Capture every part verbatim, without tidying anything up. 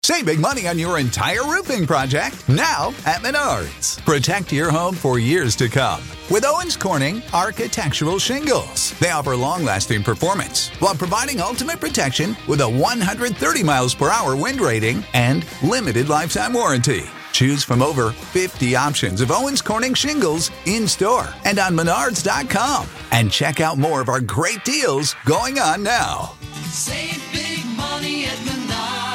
Save big money on your entire roofing project now at Menards. Protect your home for years to come with Owens Corning Architectural Shingles. They offer long-lasting performance while providing ultimate protection with a one hundred thirty miles per hour wind rating and limited lifetime warranty. Choose from over fifty options of Owens Corning shingles in-store and on menards dot com. And check out more of our great deals going on now. Save big money at Menards.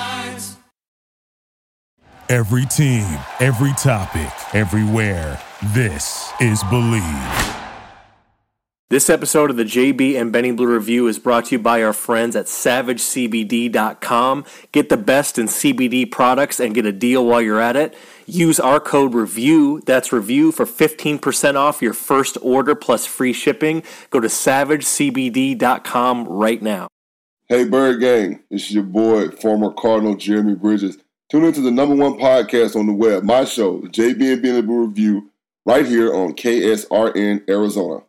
Every team, every topic, everywhere. This is Believe. This episode of the J B and Benny Blue Review is brought to you by our friends at savage c b d dot com. Get the best in C B D products and get a deal while you're at it. Use our code REVIEW, that's REVIEW, for fifteen percent off your first order plus free shipping. Go to savage c b d dot com right now. Hey, Bird Gang, it's your boy, former Cardinal Jeremy Bridges. Tune into the number one podcast on the web, my show, the J B and Benny Blue Review, right here on K S R N Arizona.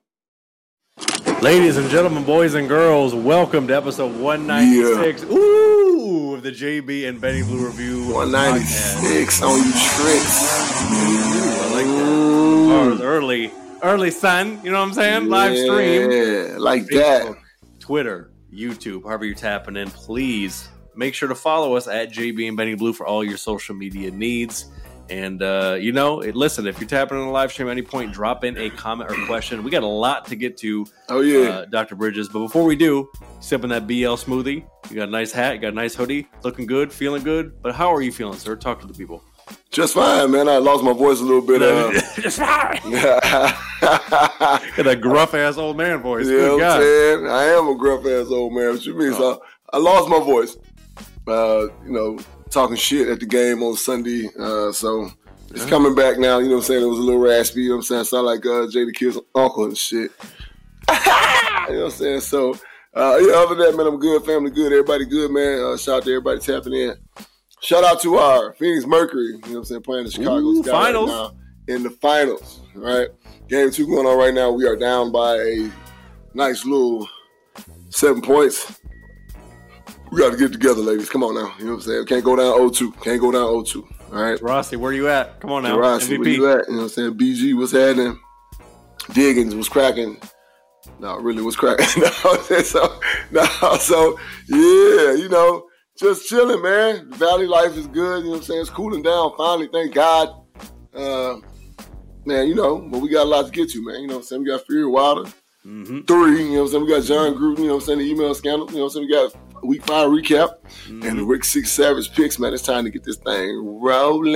Ladies and gentlemen, boys and girls, welcome to episode one ninety-six. Yeah. Ooh, of the J B and Benny Blue Review. one ninety-six podcast. On you tricks. Ooh, I like that. Oh, it's early, early, son. You know what I'm saying? Yeah, live stream. Yeah, like Facebook, that. Twitter, YouTube, however you're tapping in, please make sure to follow us at J B and Benny Blue for all your social media needs. And, uh, you know, it, listen, if you're tapping on the live stream at any point, drop in a comment or question. We got a lot to get to, oh yeah, uh, Doctor Bridges. But before we do, sipping that B L smoothie. You got a nice hat, you got a nice hoodie, looking good, feeling good. But how are you feeling, sir? Talk to the people. Just fine, man. I lost my voice a little bit. Uh, Just fine. Got that gruff-ass old man voice. Yeah, Good I'm God. saying, I am a gruff-ass old man. What you mean? Oh. So I lost my voice. Uh, you know, talking shit at the game on Sunday. Uh, so it's yeah. coming back now. You know what I'm saying? It was a little raspy. You know what I'm saying? I sound like uh, Jada Kid's uncle and shit. You know what I'm saying? So, uh, yeah, other than that, man, I'm good. Family good. Everybody good, man. Uh, shout out to everybody tapping in. Shout out to our Phoenix Mercury. You know what I'm saying? Playing the Chicago Ooh, Sky finals. right now in the finals. Right? Game two going on right now. We are down by a nice little seven points. We got to get together, ladies. Come on now. You know what I'm saying? Can't go down oh two. Can't go down oh two. All right? Rossi, where you at? Come on now. Rossi, M V P. where you at? You know what I'm saying? B G, what's happening? Diggins was cracking. No, really was cracking. no, so, no, so, yeah, you know, just chilling, man. Valley life is good. You know what I'm saying? It's cooling down finally. Thank God. Uh, man, you know, but we got a lot to get to, man. You know what I'm saying? We got Fury Wilder. Mm-hmm. Three, you know what I'm saying? We got John Gruden, you know what I'm saying? The email scandal, you know what I'm saying? We got week five recap mm-hmm. and the Rick Six Savage picks, man. It's time to get this thing rolling.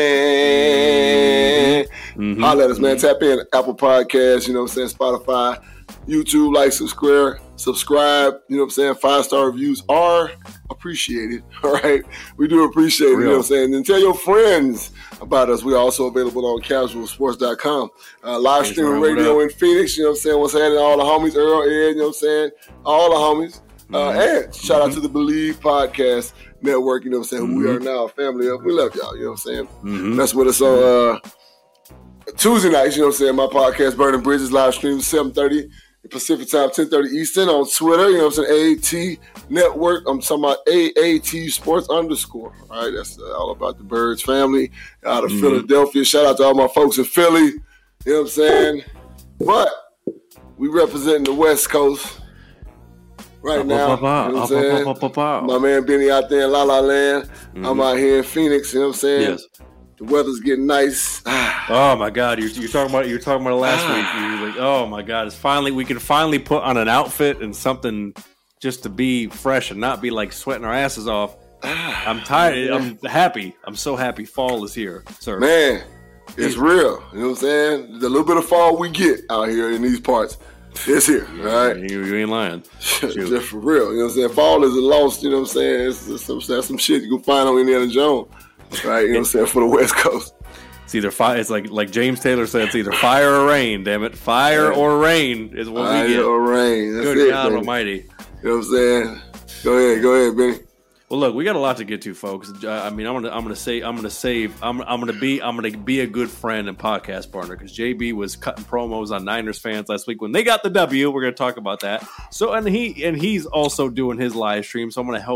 Mm-hmm. Holla at us, man. Tap in Apple Podcasts, you know what I'm saying? Spotify, YouTube, like, subscribe, subscribe, you know what I'm saying? Five-star reviews are appreciated, all right? We do appreciate it, you know what I'm saying? And tell your friends about us. We're also available on casual sports dot com. Uh, live streaming radio in Phoenix, you know what I'm saying? What's happening? All the homies, Earl, Ed, you know what I'm saying? All the homies. Uh, mm-hmm. And shout out to the Believe Podcast Network, you know what I'm saying? Mm-hmm. We are now a family of, we love y'all, you know what I'm saying? Mm-hmm. That's with us on uh, Tuesday nights, you know what I'm saying? My podcast, Burning Bridges, live stream seven thirty Pacific time, ten thirty Eastern on Twitter, you know what I'm saying? A A T Network, I'm talking about A A T Sports underscore, all right? That's uh, all about the Birds family out of mm-hmm. Philadelphia. Shout out to all my folks in Philly, you know what I'm saying? But we representing the West Coast right now, you know what I'm saying? My man Benny out there in La La Land. Mm-hmm. I'm out here in Phoenix, you know what I'm saying? Yes. The weather's getting nice. Oh my God, you're, you're talking about you're talking about it last week. You're like, oh my God, it's finally we can finally put on an outfit and something just to be fresh and not be like sweating our asses off. I'm tired. I'm happy. I'm so happy. Fall is here, sir. Man, it's real. You know what I'm saying? The little bit of fall we get out here in these parts. It's here, all right? You, you ain't lying. Just for real. You know what I'm saying? Fall is a lost, you know what I'm saying? It's, it's some, that's some shit you can find on Indiana Jones, right? You know what I'm saying? For the West Coast. It's either fire. It's like like James Taylor said. It's either fire or rain. Damn it, fire yeah. or rain is what fire we get. Fire or rain. That's Good it, God baby. Almighty. You know what I'm saying? Go ahead, go ahead, Benny. Well, look, we got a lot to get to, folks. I mean, I'm gonna, I'm gonna say, I'm gonna save, I'm, I'm gonna be, I'm gonna be a good friend and podcast partner because J B was cutting promos on Niners fans last week when they got the W. We're gonna talk about that. So, and he, and he's also doing his live stream. So I'm gonna help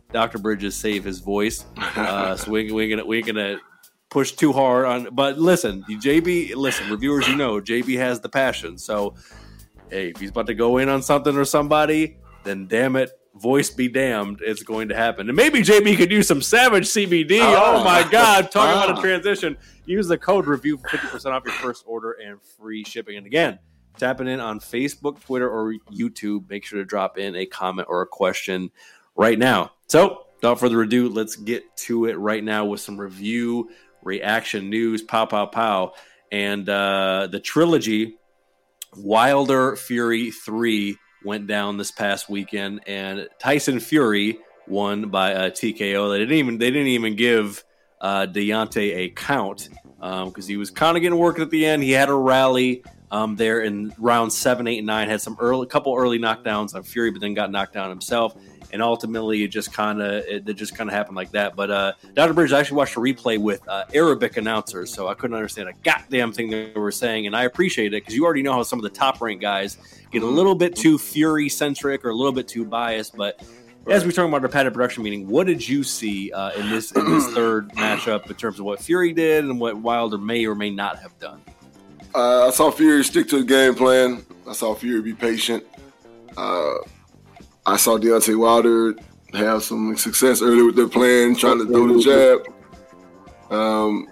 Doctor Bridges save his voice. Uh, so we, we're gonna we're gonna push too hard on. But listen, J B, listen, reviewers, you know, J B has the passion. So hey, if he's about to go in on something or somebody, then damn it, voice be damned, it's going to happen. And maybe J B could use some Savage C B D. Oh, oh my God, talking oh. about a transition. Use the code review for fifty percent off your first order and free shipping. And again, tapping in on Facebook, Twitter, or YouTube. Make sure to drop in a comment or a question right now. So, without further ado, let's get to it right now with some review, reaction news, pow, pow, pow. And uh, the trilogy, Wilder Fury three, went down this past weekend, and Tyson Fury won by a T K O. They didn't even they didn't even give uh, Deontay a count because um, he was kind of getting worked at the end. He had a rally um, there in rounds seven, eight, and nine. Had some early, couple early knockdowns on Fury, but then got knocked down himself. And ultimately, it just kind of it, it just kind of happened like that. But uh, Doctor Bridges, I actually watched a replay with uh, Arabic announcers, so I couldn't understand a goddamn thing they were saying. And I appreciate it because you already know how some of the top ranked guys get a little bit too Fury centric or a little bit too biased. But right. as we were talking about our padded production meeting, what did you see uh, in this in this third matchup in terms of what Fury did and what Wilder may or may not have done? Uh, I saw Fury stick to the game plan. I saw Fury be patient. Uh, I saw Deontay Wilder have some success early with their plan, trying to throw the jab. Um,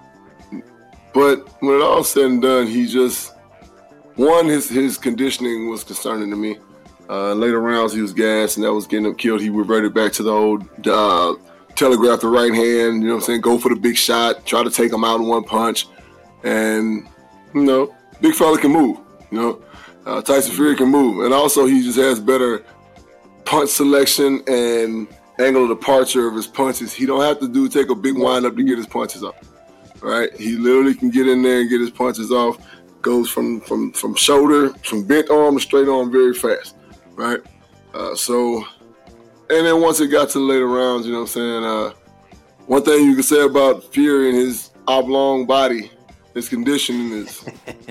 but when it all said and done, he just, one, his, his conditioning was concerning to me. Uh, later rounds, he was gassed, and that was getting him killed. He reverted back to the old uh, telegraph the right hand, you know what I'm saying, go for the big shot, try to take him out in one punch. And, you know, big fella can move, you know. Uh, Tyson Fury can move. And also, he just has better punch selection and angle of departure of his punches. He don't have to do take a big wind up to get his punches off. Right? He literally can get in there and get his punches off. Goes from from from shoulder, from bent arm to straight arm very fast. Right? Uh, so, and then once it got to the later rounds, you know what I'm saying, uh, one thing you can say about Fury and his oblong body, his conditioning is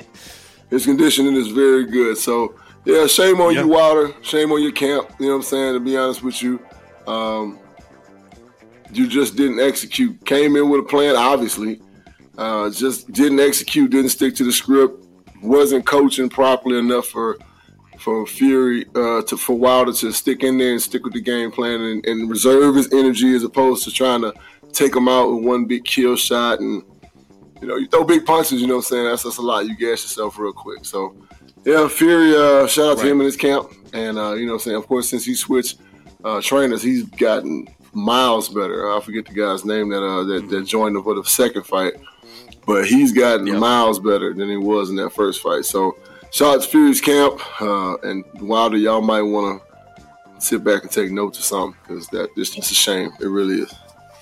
his conditioning is very good. So yeah, shame on yep. you, Wilder. Shame on your camp. You know what I'm saying? To be honest with you, um, you just didn't execute. Came in with a plan, obviously. Uh, just didn't execute. Didn't stick to the script. Wasn't coaching properly enough for for Fury uh, to for Wilder to stick in there and stick with the game plan and, and reserve his energy as opposed to trying to take him out with one big kill shot. And you know, you throw big punches. You know what I'm saying? That's that's a lot. You gas yourself real quick. So. Yeah, Fury, uh, shout out to right. him in his camp. And, uh, you know what I'm saying, of course, since he switched uh, trainers, he's gotten miles better. I forget the guy's name that uh, that, that joined him for the second fight. But he's gotten yep. miles better than he was in that first fight. So, shout out to Fury's camp. Uh, and Wilder, y'all might want to sit back and take notes or something because that it's just a shame. It really is.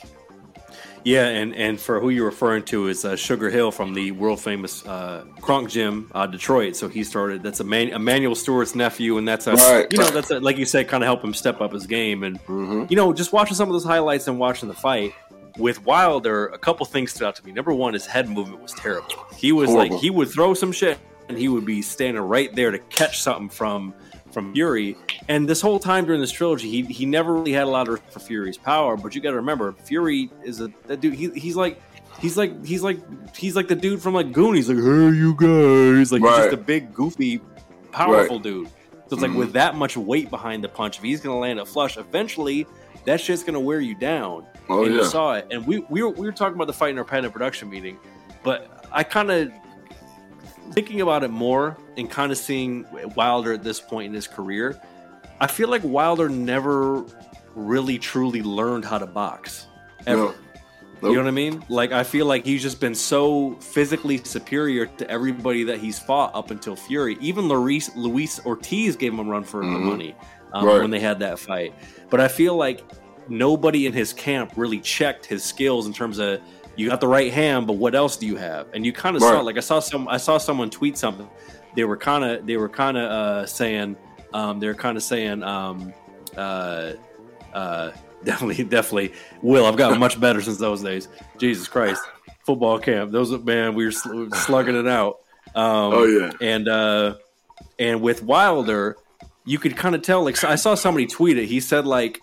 Yeah, and, and for who you're referring to is uh, Sugar Hill from the world famous uh, Kronk Gym, uh, Detroit. So he started. That's a Man, Emmanuel Stewart's nephew, and that's a right. you know that's a, like you said, kind of help him step up his game. And mm-hmm. you know, just watching some of those highlights and watching the fight with Wilder, a couple things stood out to me. Number one, his head movement was terrible. He was Horrible. like he would throw some shit, and he would be standing right there to catch something from. from Fury, and this whole time during this trilogy, he he never really had a lot of respect for Fury's power. But you got to remember, Fury is a that dude. He, he's like he's like he's like he's like the dude from like Goonies. Like, hey, you guys, like right. he's just a big, goofy, powerful right. dude. So it's mm-hmm. like with that much weight behind the punch, if he's gonna land a flush, eventually that shit's gonna wear you down. Oh, and yeah. you saw it. And we we were we were talking about the fight in our patent production meeting, but I kind of. Thinking about it more and kind of seeing Wilder at this point in his career, I feel like Wilder never really truly learned how to box ever. No. Nope. You know what I mean? Like, I feel like he's just been so physically superior to everybody that he's fought up until Fury. Even Luis, Luis Ortiz gave him a run for mm-hmm. the money um, right. when they had that fight. But I feel like nobody in his camp really checked his skills in terms of, you got the right hand, but what else do you have? And you kind of right. saw, like I saw some, I saw someone tweet something. They were kind of, they were kind of uh, saying, um, they're kind of saying, um, uh, uh, definitely, definitely, Will, I've gotten much better since those days. Jesus Christ, football camp. Those, man, we were sl- slugging it out. Um, oh yeah, and uh, and with Wilder, you could kind of tell. Like, I saw somebody tweet it. He said, like,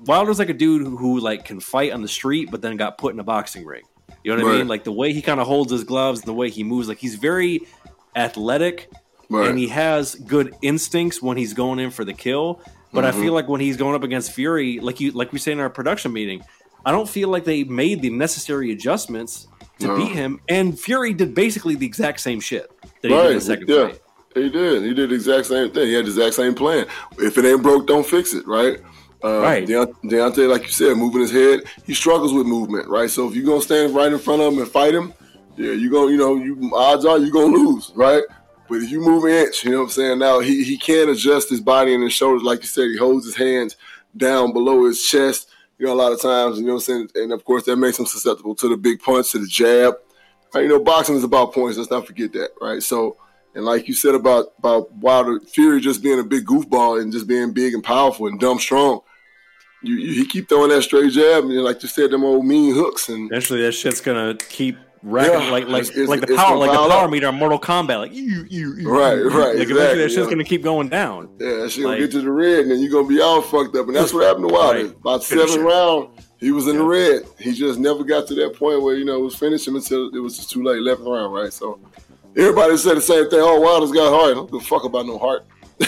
Wilder's like a dude who, who like can fight on the street, but then got put in a boxing ring. You know what right. I mean? Like the way he kind of holds his gloves, and the way he moves, like he's very athletic, right. and he has good instincts when he's going in for the kill. But mm-hmm. I feel like when he's going up against Fury, like you, like we say in our production meeting, I don't feel like they made the necessary adjustments to no. beat him. And Fury did basically the exact same shit that he right. did in the second yeah. fight. He did. He did the exact same thing. He had the exact same plan. If it ain't broke, don't fix it, right? Uh, right. Deont- Deontay, like you said, moving his head, he struggles with movement, right? So if you're going to stand right in front of him and fight him, yeah, you're going to, you know, you odds are you're going to lose, right? But if you move an inch, you know what I'm saying? Now, he, he can adjust his body and his shoulders. Like you said, he holds his hands down below his chest, you know, a lot of times, you know what I'm saying? And, of course, that makes him susceptible to the big punch, to the jab. Right? You know, boxing is about points. Let's not forget that, right? So, and like you said about, about Wilder, Fury just being a big goofball and just being big and powerful and dumb strong, you, you he keep throwing that straight jab and, like you said, them old mean hooks. And eventually that shit's going to keep racking, yeah, like like, it's, it's, like the power like the power up. meter on Mortal Kombat. Like, you, you, you, right, right. Like, exactly, eventually that shit's yeah. going to keep going down. Yeah, that shit like, going to get to the red and then you're going to be all fucked up. And that's what happened to Wilder. Right. About seven rounds, he was in yeah. the red. He just never got to that point where, you know, it was finished him until it was just too late, eleventh round, right? So everybody said the same thing. Oh, Wilder's got heart. I don't give a fuck about no heart.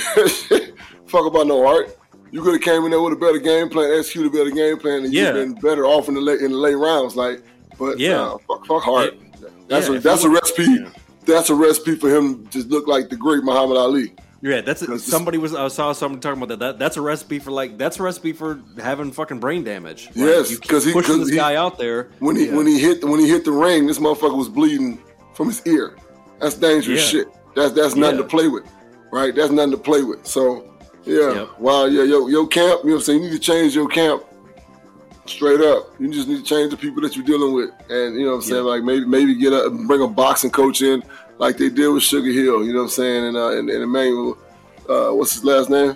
Fuck about no heart. You could have came in there with a better game plan, executed a better game plan, and yeah. you've been better off in the late in the late rounds. Like, but yeah, uh, fuck, fuck heart. Yeah. That's yeah, a that's a look, recipe. Yeah. That's a recipe for him to look like the great Muhammad Ali. Yeah, that's a, somebody was. I saw somebody talking about that. that. That's a recipe for like. That's a recipe for having fucking brain damage. Like, yes, because he pushing this he, guy out there. When he yeah. when he hit when he hit the ring, this motherfucker was bleeding from his ear. That's dangerous yeah. shit. That's that's nothing yeah. to play with, right? That's nothing to play with. So. Yeah, yep. Wow, yeah, your, your camp, you know what I'm saying? You need to change your camp straight up. You just need to change the people that you're dealing with. And, you know what I'm saying? Yep. Like, maybe maybe get a, bring a boxing coach in like they did with Sugar Hill, you know what I'm saying? And, uh, and, and Emmanuel, uh, what's his last name?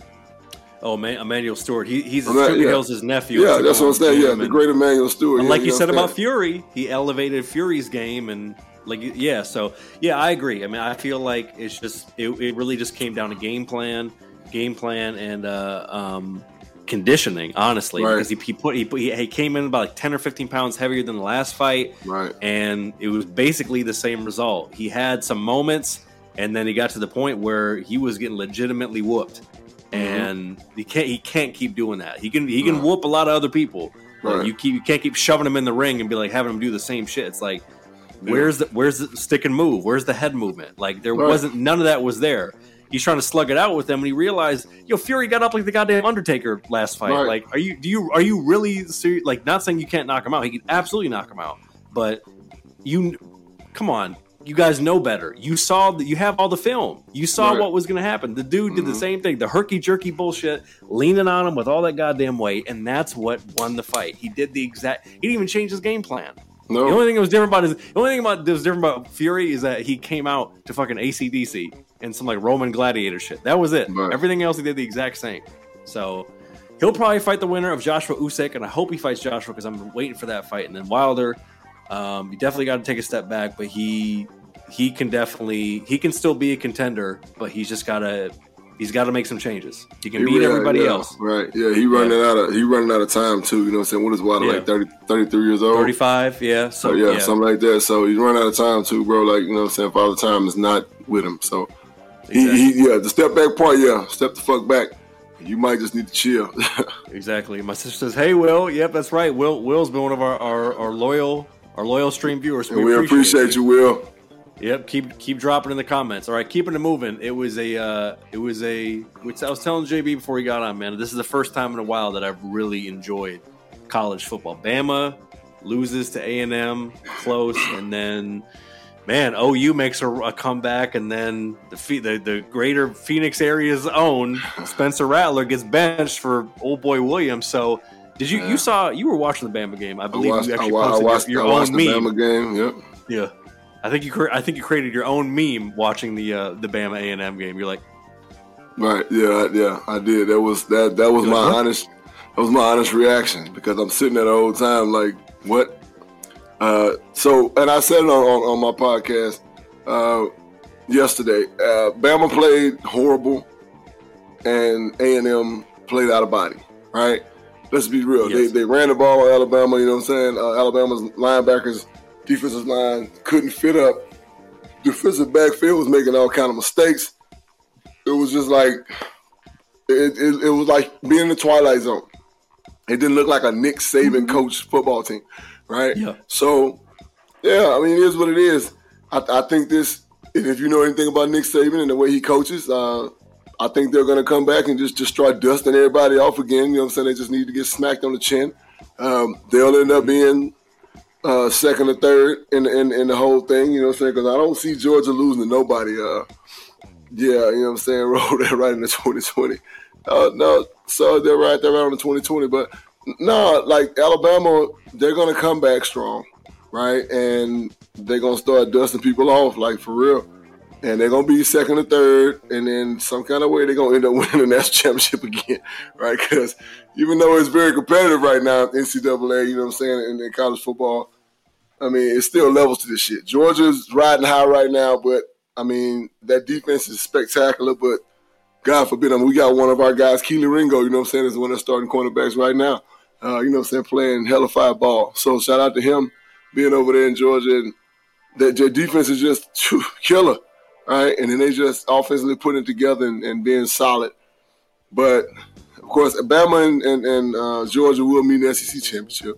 Oh, man, Emmanuel Stewart. He, he's Emmanuel, Sugar yeah. Hill's his nephew. Yeah, that's what I'm saying. Yeah, the great Emmanuel Stewart. And yeah, like you, you know said about saying? Fury, he elevated Fury's game and like yeah. So yeah, I agree. I mean, I feel like it's just it, it really just came down to game plan. game plan and uh, um, conditioning, honestly, right. because he, he put he, put, he he came in about like ten or fifteen pounds heavier than the last fight, right? And it was basically the same result. He had some moments, and then he got to the point where he was getting legitimately whooped, mm-hmm. and he can't he can't keep doing that. He can he can right. whoop a lot of other people. Right. Like you keep you can't keep shoving him in the ring and be like having him do the same shit. It's like where's the where's the stick and move? Where's the head movement? Like there right. wasn't none of that was there. He's trying to slug it out with them, and he realized, yo, Fury got up like the goddamn Undertaker last fight. Right. Like, are you do you are you really serious? Like, not saying you can't knock him out. He can absolutely knock him out, but you, come on, you guys know better. You saw that you have all the film. You saw right. what was going to happen. The dude did mm-hmm. the same thing, the herky jerky bullshit, leaning on him with all that goddamn weight, and that's what won the fight. He did the exact. He didn't even change his game plan. No. The only thing that was different about his, the only thing about that was different about Fury is that he came out to fucking A C D C and some like Roman gladiator shit. That was it. Right. Everything else he did the exact same. So he'll probably fight the winner of Joshua Usyk, and I hope he fights Joshua because I'm waiting for that fight. And then Wilder, um, you definitely got to take a step back, but he he can definitely he can still be a contender, but he's just got to. He's got to make some changes. He can he, beat yeah, everybody yeah, else. Right. Yeah, he running yeah. out of he running out of time too. You know what I'm saying? What is Wilder, yeah. like thirty, thirty-three years old? thirty-five, yeah. So, so yeah, yeah, something like that. So he's running out of time too, bro. Like, you know what I'm saying? Father Time is not with him. So exactly. he, he yeah, the step back part, yeah. Step the fuck back. You might just need to chill. Exactly. My sister says, "Hey, Will. Yep, that's right. Will Will's been one of our, our, our loyal our loyal stream viewers. We, we appreciate, appreciate you, Will. Yep, keep keep dropping in the comments. All right, keeping it moving. It was a, uh, it was a. Which I was telling J B before he got on, man. This is the first time in a while that I've really enjoyed college football. Bama loses to A and M close, and then, man, O U makes a, a comeback, and then the, the the greater Phoenix area's own Spencer Rattler gets benched for old boy Williams. So, did you yeah. you saw you were watching the Bama game? I believe I watched, you actually I, posted I watched, your, your I watched own the meme. Bama game. Yep. Yeah. I think you cre- I think you created your own meme watching the uh, the Bama A and M game. You're like, right, yeah, yeah, I did. That was that that was You're my like, honest that was my honest reaction because I'm sitting there the whole time like, what? Uh, so, and I said it on, on, on my podcast uh, yesterday. Uh, Bama played horrible, and A and M played out of body. Right? Let's be real. Yes. They they ran the ball on Alabama. You know what I'm saying? Uh, Alabama's linebackers, defensive line couldn't fit up. Defensive backfield was making all kind of mistakes. It was just like it, it, it was like being in the Twilight Zone. It didn't look like a Nick Saban coached football team, right? Yeah. So, yeah, I mean, it is what it is. I, I think this, if you know anything about Nick Saban and the way he coaches, uh, I think they're going to come back and just, just start dusting everybody off again. You know what I'm saying? They just need to get smacked on the chin. Um, they'll end up being uh, second or third in, in in the whole thing, you know what I'm saying? Because I don't see Georgia losing to nobody. Uh, yeah, you know what I'm saying? Roll that right into twenty twenty. Uh, no, so they're right there around the twenty twenty. But no, like Alabama, they're going to come back strong, right? And they're going to start dusting people off, like for real. And they're going to be second or third, and then some kind of way they're going to end up winning the national championship again, right? Because even though it's very competitive right now, N C double A, you know what I'm saying, in, in college football, I mean, it's still levels to this shit. Georgia's riding high right now, but, I mean, that defense is spectacular, but God forbid, I mean, we got one of our guys, Keely Ringo, you know what I'm saying, is one of the starting cornerbacks right now, uh, you know what I'm saying, playing hella fire ball. So shout out to him being over there in Georgia. And that their defense is just phew, killer. Right, and then they just offensively putting it together and, and being solid. But, of course, Alabama and, and, and uh, Georgia will meet in the S E C championship.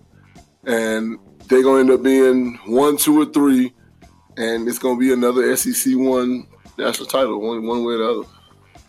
And they're going to end up being one, two, or three. And it's going to be another S E C one national title, one one way or the other.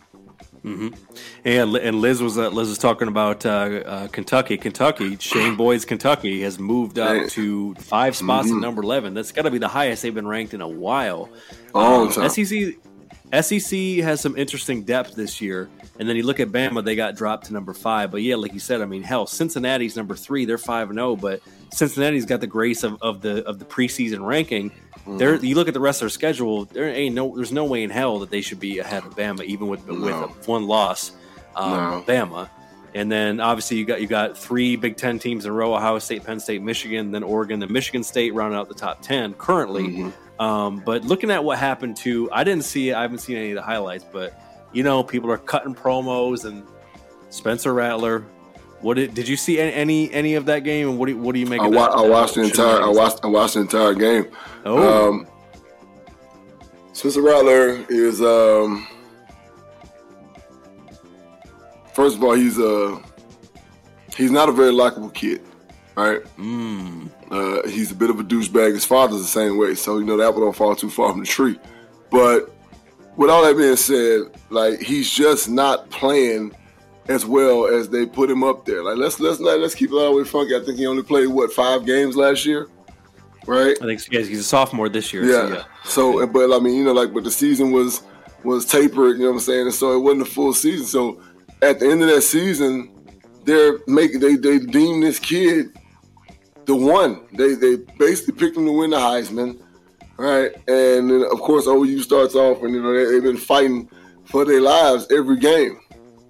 Mm-hmm. And and Liz was uh, Liz was talking about uh, uh, Kentucky. Kentucky, Shane Boyd's Kentucky has moved up Man. to five spots Mm-hmm. at number eleven. That's got to be the highest they've been ranked in a while. Long Um, time. S E C S E C has some interesting depth this year. And then you look at Bama, they got dropped to number five. But yeah, like you said, I mean, hell, Cincinnati's number three. They're five and zero, but Cincinnati's got the grace of, of the of the preseason ranking. There, you look at the rest of their schedule. There ain't no, there's no way in hell that they should be ahead of Bama, even with No. with one loss, um, No. Bama. And then obviously you got you got three Big Ten teams in a row: Ohio State, Penn State, Michigan, then Oregon, then Michigan State rounding out the top ten currently. Mm-hmm. Um, but looking at what happened to, I didn't see it. I haven't seen any of the highlights, but you know, people are cutting promos and Spencer Rattler. What did, did you see any, any any of that game? And what do what do you make? I, of wa- that, I watched the uh, entire. I shenanigans? watched. I watched the entire game. Oh. Um, Spencer Rattler is. Um, first of all, he's a. He's not a very likable kid, right? Mm. Uh, he's a bit of a douchebag. His father's the same way, so you know that one don't fall too far from the tree. But with all that being said, like he's just not playing as well as they put him up there. Like let's let's not let's keep it all the way funky. I think he only played what five games last year, right? I think yeah, he's a sophomore this year. Yeah. So, yeah. So, but I mean, you know, like, but the season was was tapered. You know what I'm saying? And so it wasn't a full season. So at the end of that season, they're making they they deem this kid the one. They they basically picked him to win the Heisman, right? And then of course O U starts off, and you know they, they've been fighting for their lives every game.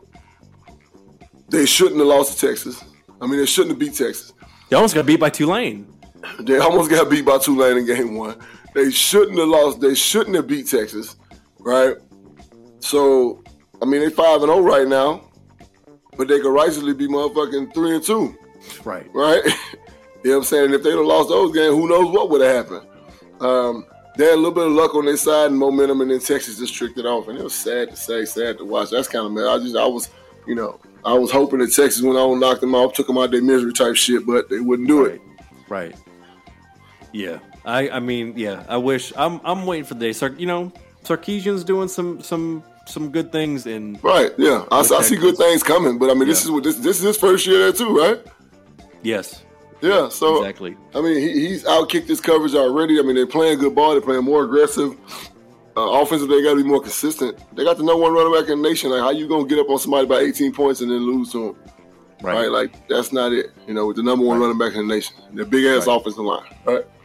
They shouldn't have lost to Texas. I mean, they shouldn't have beat Texas. They almost got beat by Tulane. They almost got beat by Tulane in game one. They shouldn't have lost. They shouldn't have beat Texas, right? So, I mean, they five and zero right now, but they could rightfully be motherfucking three and two, Right. right? You know what I'm saying? If they'd have lost those games, who knows what would have happened? Um, they had a little bit of luck on their side and momentum, and then Texas just tricked it off, and it was sad to say, sad to watch. That's kind of mad. I just, I was, you know, I was hoping that Texas went on, knocked them off, took them out their misery type shit, but they wouldn't do it. Right. Yeah. I, I mean, yeah. I wish I'm I'm waiting for the day. Sar- you know, Sarkisian's doing some some some good things in Right, yeah. I, I see good things coming, but I mean, this Yeah. is what this this is his first year there too, right? yes. Yeah, so Exactly. I mean, he, he's outkicked his coverage already. I mean, they're playing good ball. They're playing more aggressive. Uh, offensive, they got to be more consistent. They got the number one running back in the nation. Like, how you gonna get up on somebody by eighteen points and then lose to them? Right. Right, like that's not it. You know, with the number one Right. running back in the nation, the big ass Right. offensive line. Right, Right.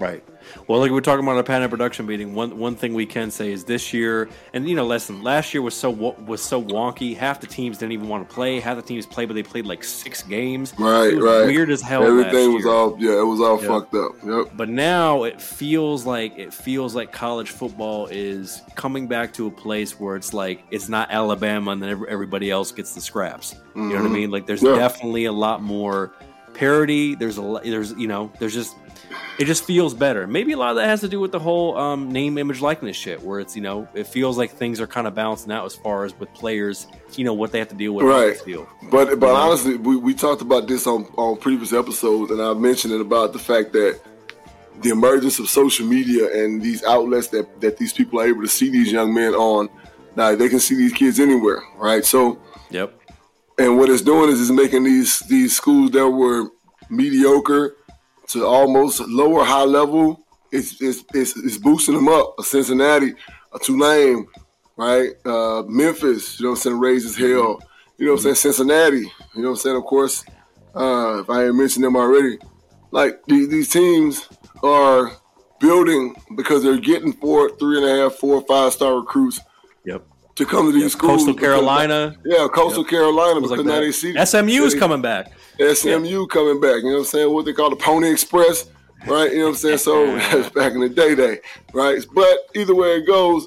Well, like we we're talking about our patent production meeting, one one thing we can say is this year, and you know, listen, last year was so was so wonky. Half the teams didn't even want to play. Half the teams played, but they played like six games. Right, it was right. Weird as hell. Everything last was year. all yeah, it was all Yep. fucked up. Yep. But now it feels like it feels like college football is coming back to a place where it's like it's not Alabama and then every- everybody else gets the scraps. You know what I mean? Like there's Yeah. definitely a lot more parity. There's a lo- there's you know there's just it just feels better. Maybe a lot of that has to do with the whole um, name, image, likeness shit, where it's you know it feels like things are kind of balancing out as far as with players, you know what they have to deal with. Right. on the field. But but honestly, we, we talked about this on, on previous episodes, and I mentioned it about the fact that the emergence of social media and these outlets that, that these people are able to see these young men on, now they can see these kids anywhere, right? So, Yep. and what it's doing is it's making these these schools that were mediocre to almost lower high level, it's it's it's, it's boosting them up. A Cincinnati, a Tulane, right? Uh, Memphis, you know what I'm saying, raised as hell. You know what I'm saying? Cincinnati, you know what I'm saying? Of course, uh, if I hadn't mentioned them already, like these, these teams are building because they're getting four, three and a half, four, five star recruits Yep. to come to these Yep. schools. Coastal because- Carolina. Yeah, Coastal Yep. Carolina, Things because like now that. they see S M U's they- coming back. S M U coming back, you know what I'm saying? What they call the Pony Express, right? You know what I'm saying? So that's back in the day, day, right? But either way it goes,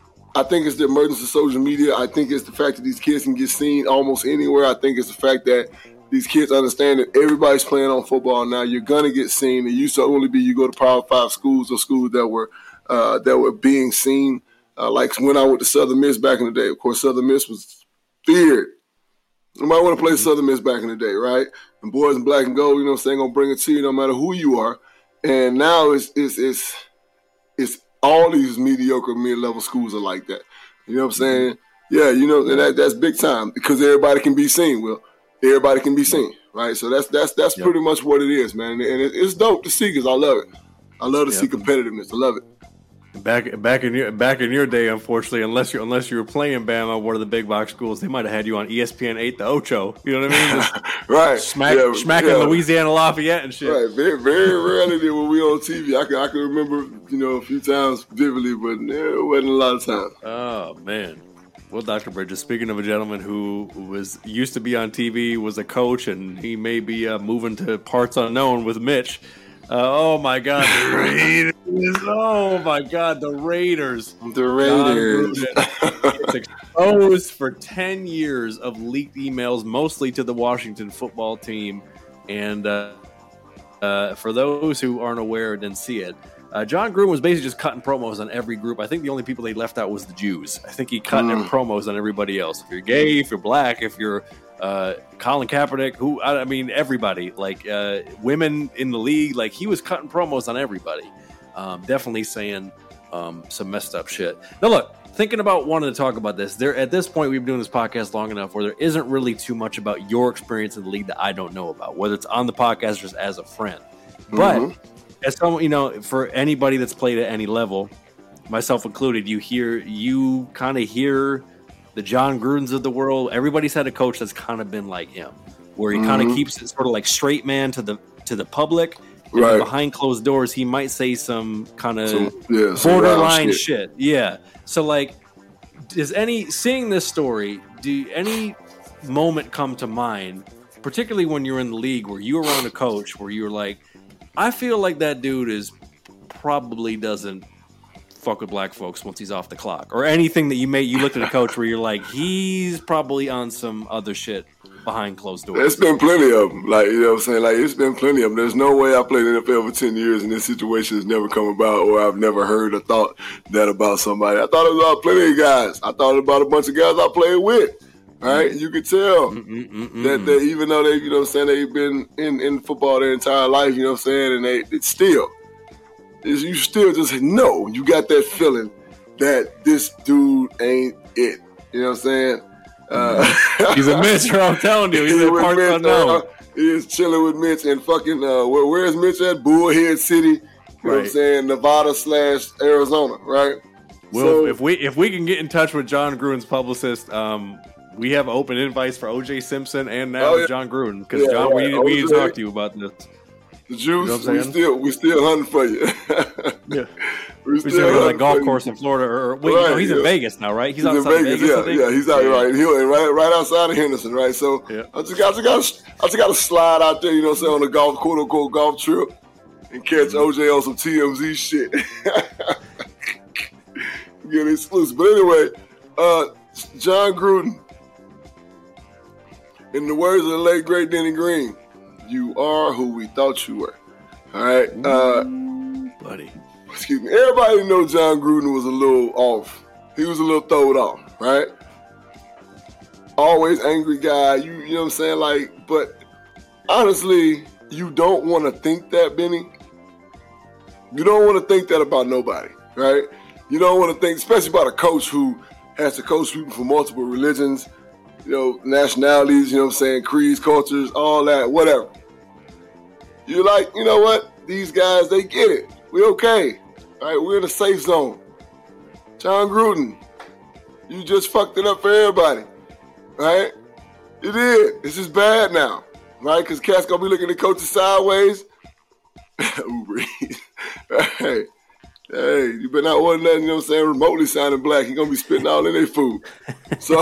I think it's the emergence of social media. I think it's the fact that these kids can get seen almost anywhere. I think it's the fact that these kids understand that everybody's playing on football now. You're gonna get seen. It used to only be you go to Power Five schools or schools that were uh, that were being seen. Uh, like when I went to Southern Miss back in the day. Of course, Southern Miss was feared. Nobody want to play Southern Miss back in the day, right? And boys in black and gold, you know what I'm saying, gonna bring it to you no matter who you are. And now it's it's it's it's all these mediocre mid-level schools are like that. You know what I'm saying? Yeah, you know, and that that's big time because everybody can be seen. Well, everybody can be seen, right? So that's that's that's Yep. pretty much what it is, man. And it, it's dope to see because I love it. I love to see Yep. competitiveness. I love it. Back back in your back in your day, unfortunately, unless you unless you were playing Bama, one of the big box schools, they might have had you on E S P N eight, the Ocho. You know what I mean? Just Right. smack Yeah, smacking yeah. Louisiana Lafayette and shit. Right, very, very rarely did when we on T V. I can, I can remember, you know, a few times vividly, but yeah, it wasn't a lot of times. Oh man. Well, Doctor Bridges, speaking of a gentleman who was used to be on T V, was a coach, and he may be uh, moving to parts unknown with Mitch. Uh, oh my God, the Raiders! Oh my God, the Raiders! The Raiders. John Gruden gets exposed for ten years of leaked emails, mostly to the Washington football team. And uh, uh, for those who aren't aware or didn't see it, uh, John Gruden was basically just cutting promos on every group. I think the only people they left out was the Jews. I think he cut Mm. promos on everybody else. If you're gay, if you're black, if you're uh, Colin Kaepernick, who I, I mean, everybody, like uh, women in the league, like he was cutting promos on everybody. Um, definitely saying um, some messed up shit. Now, look, thinking about wanting to talk about this, there at this point we've been doing this podcast long enough where there isn't really too much about your experience in the league that I don't know about, whether it's on the podcast or just as a friend. But Mhm. as someone, you know, for anybody that's played at any level, myself included, you hear, you kind of hear the John Grudens of the world. Everybody's had a coach that's kind of been like him, where he kind of Mhm. keeps it sort of like straight man to the to the public. And then Right. behind closed doors, he might say some kind of Some- yeah, some borderline wild shit. shit. Yeah. So, like, does any seeing this story, do any moment come to mind, particularly when you're in the league where you were around a coach where you were like, I feel like that dude is probably doesn't fuck with black folks once he's off the clock, or anything that you may you looked at a coach where you're like, he's probably on some other shit behind closed doors. It's been plenty of them. Like, you know what I'm saying? Like, it's been plenty of them. There's no way I played in the N F L for ten years and this situation has never come about, or I've never heard or thought that about somebody. I thought it was about plenty of guys. I thought about a bunch of guys I played with. Right? You could tell Mm-mm-mm-mm. that they, even though they, you know what I'm saying, they've been in, in football their entire life, you know what I'm saying, and they, it's still, it's, you still just know, you got that feeling that this dude ain't it. You know what I'm saying? Uh, He's a Mitch, bro. I'm telling you, he's He's a with part Mitch, unknown. uh, he is chilling with Mitch and fucking, uh, where, where's Mitch at? Bullhead City. You know what I'm Right. saying? Nevada slash Arizona, right? Well, So- if we if we can get in touch with John Gruden's publicist, um, we have open invites for O J Simpson and now Oh, yeah. John Gruden, because Yeah, John, we right. need, we need to O J. talk to you about this. The Juice, You know what I'm we saying? still we still hunting for you. Yeah. We're He's still on that golf undefeated. course in Florida. Or, wait, Right, no, he's yeah. in Vegas now, right? He's, He's in outside Vegas, Vegas, I yeah, think? yeah. He's out Yeah. right, he, right, right outside of Henderson, right? So Yeah. I just, I just got, I just got to slide out there, you know what I'm saying, on a golf, quote unquote golf trip, and catch O J on some T M Z shit. Get exclusive. But anyway, uh, Jon Gruden, in the words of the late great Denny Green, you are who we thought you were. All right, uh, Buddy. excuse me. Everybody knows Jon Gruden was a little off. He was a little throwed off, right? Always angry guy. You, you know what I'm saying? Like, but honestly, you don't want to think that, Benny. You don't want to think that about nobody, right? You don't want to think, especially about a coach who has to coach people from multiple religions, you know, nationalities, you know what I'm saying, creeds, cultures, all that, whatever. You're like, you know what? These guys, they get it. We okay. All right, we're in a safe zone. Jon Gruden, you just fucked it up for everybody, right? You did. This is bad now, right? Because Cat's going to be looking at coaches sideways. Uber Eats. Hey, hey, you better not order nothing, you know what I'm saying, remotely sounding black. He's going to be spitting all in their food. So,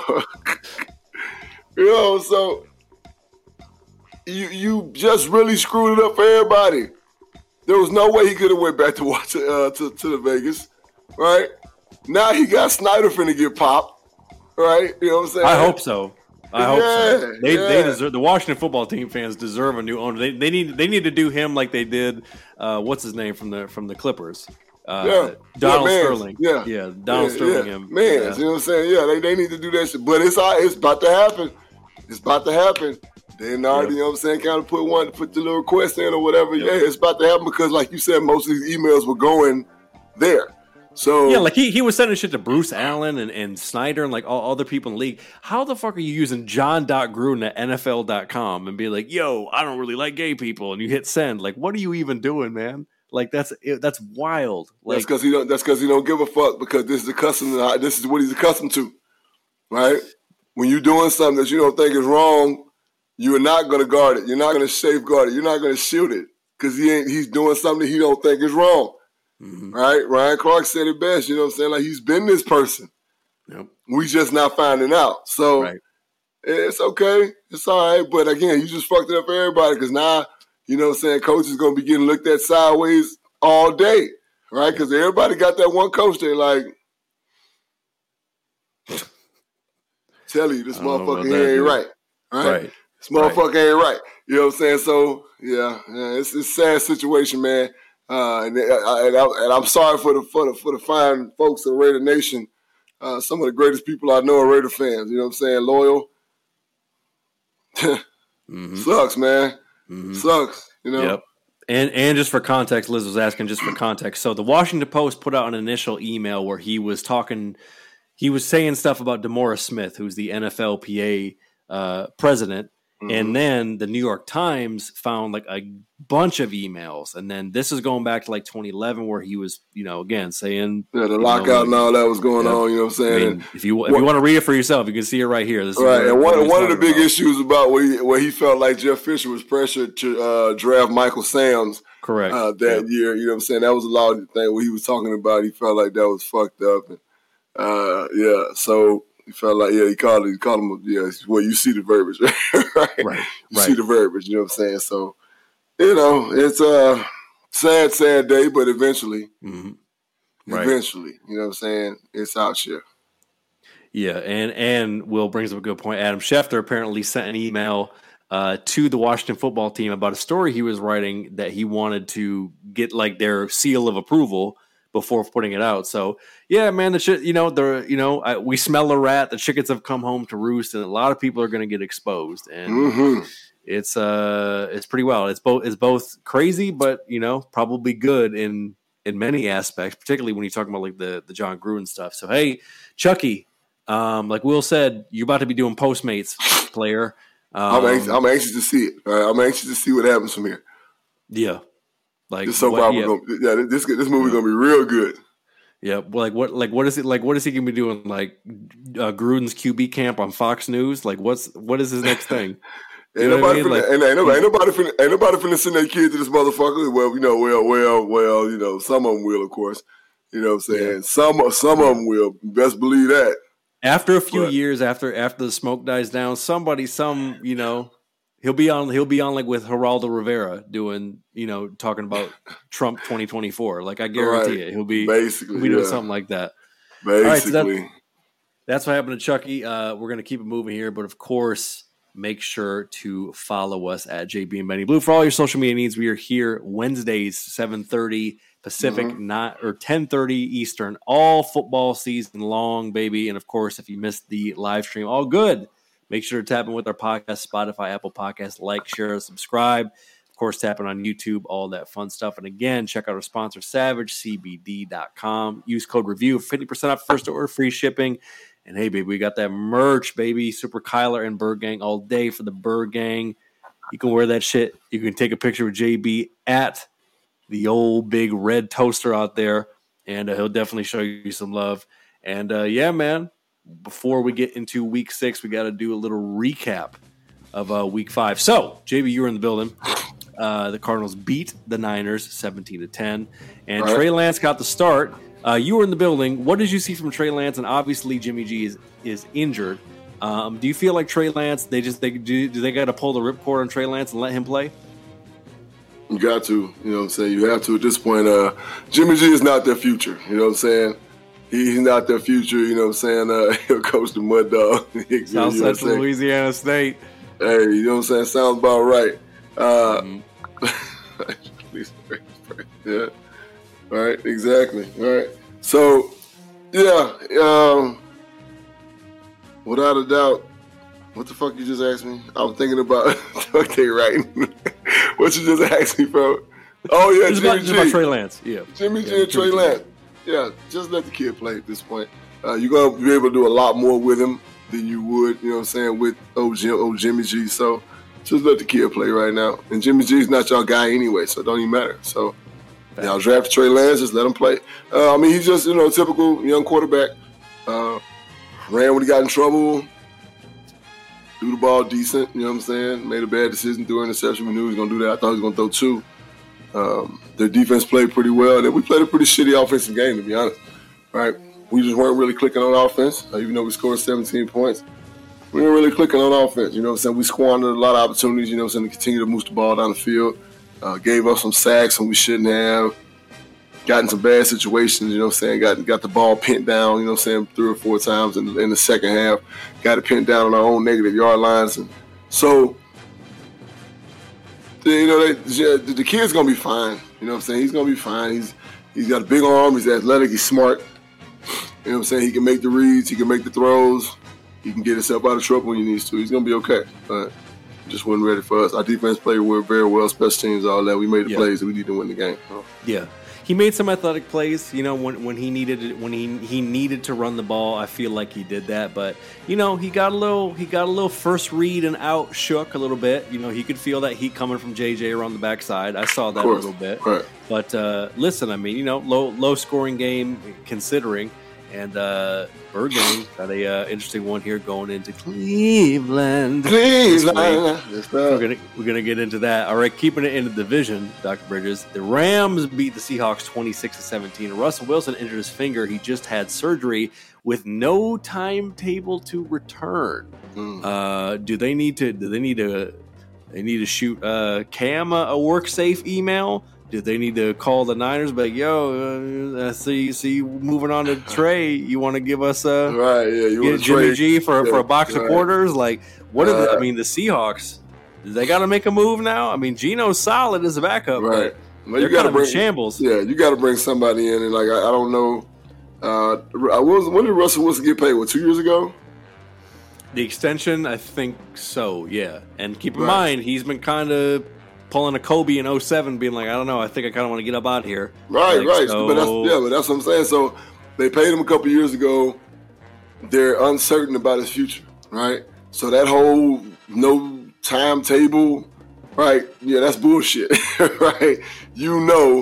you know, so you you just really screwed it up for everybody. There was no way he could have went back to watch uh, to, to the Vegas, right? Now he got Snyder finna get popped, right? You know what I'm saying? I hope so. I hope Yeah, so. They yeah. they deserve the Washington football team fans deserve a new owner. They they need they need to do him like they did. Uh, what's his name from the from the Clippers? Uh, Yeah. Donald Yeah, Mans. Sterling. Yeah. yeah, Donald yeah, Sterling. yeah. Him. Man, Yeah. you know what I'm saying? Yeah, they, they need to do that shit. But it's all, it's about to happen. It's about to happen. They already, Yeah. you know what I'm saying, kind of put one, put the little request in or whatever. Yeah. Yeah, it's about to happen because, like you said, most of these emails were going there. So Yeah, like he, he was sending shit to Bruce Allen and, and Snyder and like all other people in the league. How the fuck are you using John Gruden at N F L dot com and be like, yo, I don't really like gay people, and you hit send? Like, what are you even doing, man? Like that's that's wild. Like, that's because he don't. That's because he don't give a fuck because this is the custom. This is what he's accustomed to, right? When you're doing something that you don't think is wrong, you are not going to guard it. You're not going to safeguard it. You're not going to shield it because he ain't. He's doing something that he don't think is wrong, mhm. right? Ryan Clark said it best. You know what I'm saying? Like he's been this person. Yep. We just not finding out. So Right. it's okay. It's all right. But again, you just fucked it up for everybody because now. You know what I'm saying? Coach is going to be getting looked at sideways all day, right? Because everybody got that one coach they like, tell you, this I don't know motherfucker about here that, ain't dude. right, right? Right. This motherfucker ain't right. You know what I'm saying? So, yeah, yeah it's, it's a sad situation, man. Uh, and, I, and, I, and I'm sorry for the, for the for the fine folks of Raider Nation. Uh, some of the greatest people I know are Raider fans. You know what I'm saying? Loyal. Mm-hmm. Sucks, man. Mm-hmm. Sucks, you know? Yep. And and just for context, Liz was asking just for context. So the Washington Post put out an initial email where he was talking, he was saying stuff about DeMaurice Smith, who's the N F L P A uh, president. Mm-hmm. And then the New York Times found like a bunch of emails. And then this is going back to like twenty eleven where he was, you know, again, saying. Yeah, the you lockout know, and all that was going yeah. on, you know what I'm I saying? mean, if you if you want to read it for yourself, you can see it right here. This is Right, what- and what one, he's one of the talking big about. issues about where he, where he felt like Jeff Fisher was pressured to uh, draft Michael Sams Correct. uh, that Yep. year, you know what I'm saying? That was a lot of the thing what he was talking about. He felt like that was fucked up. And, uh, yeah, so he felt like, yeah, he called it, he called him, yeah, well, you see the verbiage, right? Right, You right. see the verbiage, you know what I'm saying? So, you know, it's a sad, sad day, but eventually, Mhm. Right. eventually, you know what I'm saying? It's out here. Yeah, and and Will brings up a good point. Adam Schefter apparently sent an email uh, to the Washington football team about a story he was writing that he wanted to get like their seal of approval before putting it out. So yeah, man, the shit, you know, the you know, I, we smell a rat. The chickens have come home to roost, and a lot of people are going to get exposed. And Mm-hmm. it's uh, it's pretty wild. It's both it's both crazy, but you know, probably good in in many aspects, particularly when you're talking about like the the Jon Gruden stuff. So hey, Chucky. Um, like Will said, you're about to be doing Postmates, player. Um, I'm, anxious, I'm anxious to see it. All right? I'm anxious to see what happens from here. yeah, like This soap what- opera, yeah, gonna, yeah, this this movie gonna be real good. yeah. Well, like what, like what is it? Like what is he gonna be doing? Like uh, Gruden's Q B camp on Fox News? Like what's what is his next thing? Ain't You know nobody, what I mean? finna, Like, ain't, ain't nobody, ain't nobody, finna, ain't nobody finna send their kids to this motherfucker. Well, you know, well, well, well, you know, some of them will, of course. You know what I'm saying? Yeah. Some, some yeah. of them will. Best believe that. After a few but, years, after after the smoke dies down, somebody, some, you know, he'll be on, he'll be on like with Geraldo Rivera doing, you know, talking about Trump twenty twenty-four. Like I guarantee right. it, he'll be basically he'll be doing yeah. something like that. Basically, all right, so that, that's what happened to Chucky. Uh, we're gonna keep it moving here, but of course, make sure to follow us at J B and Benny Blue for all your social media needs. We are here Wednesdays, seven thirty Pacific, mm-hmm. not or ten thirty Eastern, all football season long, baby. And of course, if you missed the live stream, all good. Make sure to tap in with our podcast, Spotify, Apple Podcasts, like, share, subscribe. Of course, tapping on YouTube, all that fun stuff. And again, check out our sponsor, Savage C B D dot com. Use code REVIEW, fifty percent off first order, free shipping. And hey, baby, we got that merch, baby. Super Kyler and Bird Gang all day for the Bird Gang. You can wear that shit. You can take a picture with J B at the old big red toaster out there, and uh, he'll definitely show you some love. And uh, yeah, man, before we get into week six, we got to do a little recap of uh, week five. So, J B, you were in the building. Uh, the Cardinals beat the Niners seventeen to ten, and right. Trey Lance got the start. Uh, you were in the building. What did you see from Trey Lance? And obviously, Jimmy G is is injured. Um, do you feel like Trey Lance? They just they do. Do they got to pull the ripcord on Trey Lance and let him play? You got to, you know what I'm saying? You have to at this point. Uh, Jimmy G is not their future, you know what I'm saying? He's not their future, you know what I'm saying? Uh, he'll coach the Mud Dog. South you know Central Louisiana State. Hey, you know what I'm saying? Sounds about right. Uh, mm-hmm. yeah. All right, exactly. All right. So, yeah, um, without a doubt, what the fuck you just asked me? I was thinking about, okay, right. What you just asked me, bro? Oh, yeah, it's Jimmy about, G. About Trey Lance, yeah. Jimmy yeah, G and Trey Lance. Yeah, just let the kid play at this point. Uh, you're going to be able to do a lot more with him than you would, you know what I'm saying, with old, Jim, old Jimmy G. So just let the kid play right now. And Jimmy G's not your guy anyway, so it don't even matter. So y'all draft Trey Lance, just let him play. Uh, I mean, he's just, you know, typical young quarterback. Uh, ran when he got in trouble. Threw the ball decent, you know what I'm saying? Made a bad decision, threw an interception. We knew he was going to do that. I thought he was going to throw two. Um, their defense played pretty well. And we played a pretty shitty offensive game, to be honest. Right? We just weren't really clicking on offense, even though we scored seventeen points. We weren't really clicking on offense, you know what I'm saying? We squandered a lot of opportunities, you know what I'm saying, to continue to move the ball down the field. Uh, gave up some sacks when we shouldn't have. Got in some bad situations, you know what I'm saying? Got got the ball pinned down, you know what I'm saying, three or four times in, in the second half. Got it pinned down on our own negative yard lines. And so, you know, they, the kid's going to be fine. You know what I'm saying? He's going to be fine. He's He's got a big arm. He's athletic. He's smart. You know what I'm saying? He can make the reads. He can make the throws. He can get himself out of trouble when he needs to. He's going to be okay. But just wasn't ready for us. Our defense played very well, special teams, all that. We made the yeah. plays that we need to win the game. So. Yeah. He made some athletic plays, you know, when, when he needed when he he needed to run the ball. I feel like he did that, but you know, he got a little he got a little first read and out shook a little bit. You know, he could feel that heat coming from J J around the backside. I saw that a little bit. Right. But uh, listen, I mean, you know, low low scoring game considering, and uh, Bird Gang got a uh, interesting one here going into Cleveland. Cleveland. We're gonna we're gonna get into that. All right, keeping it in the division, Doctor Bridges. The Rams beat the Seahawks twenty-six to seventeen. Russell Wilson injured his finger. He just had surgery with no timetable to return. Mm. Uh, do they need to? Do they need to? They need to shoot uh, Cam a, a work safe email. Did they need to call the Niners? But yo, uh, I see, see you moving on to Trey. You want to give us a right? Yeah, you get want Jimmy Trey. G for, yeah, for a box right. of quarters? Like, what? Uh, are the, I mean, the Seahawks. They got to make a move now. I mean, Geno's solid as a backup, right? Well, they're you kind of bring, in shambles. Yeah, you got to bring somebody in, and like I, I don't know. Uh, I was when did Russell Wilson get paid? What, two years ago? The extension, I think so. Yeah, and keep in right. mind he's been kind of pulling a Kobe in oh seven, being like, I don't know, I think I kind of want to get up out of here. Right, like, right. So... But that's, yeah, but that's what I'm saying. So they paid him a couple years ago. They're uncertain about his future, right? So that whole no timetable, right? Yeah, that's bullshit, right? You know,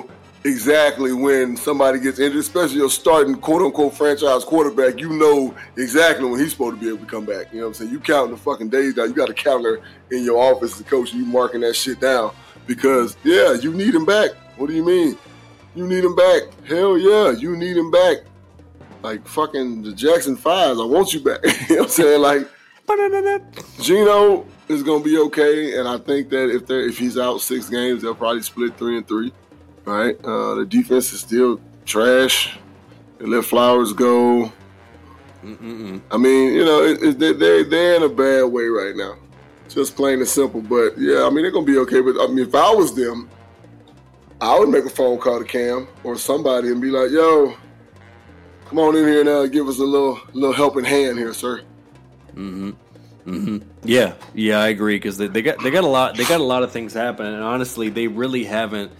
exactly when somebody gets injured, especially your starting quote-unquote franchise quarterback. You know exactly when he's supposed to be able to come back. You know what I'm saying? You counting the fucking days down. You got a calendar in your office as a coach, and you marking that shit down because, yeah, you need him back. What do you mean? You need him back. Hell yeah, you need him back. Like fucking the Jackson Fives, I want you back. You know what I'm saying? Like, Geno is going to be okay, and I think that if they're, if he's out six games, they'll probably split three and three. Right, uh, the defense is still trash. They let Flowers go. Mm-mm-mm. I mean, you know, it, it, they're they're in a bad way right now, just plain and simple. But yeah, I mean, they're gonna be okay. But I mean, if I was them, I would make a phone call to Cam or somebody and be like, "Yo, come on in here and uh, give us a little little helping hand here, sir." Mm-hmm. Mm-hmm. Yeah, yeah, I agree because they, they got they got a lot they got a lot of things happening, and honestly, they really haven't.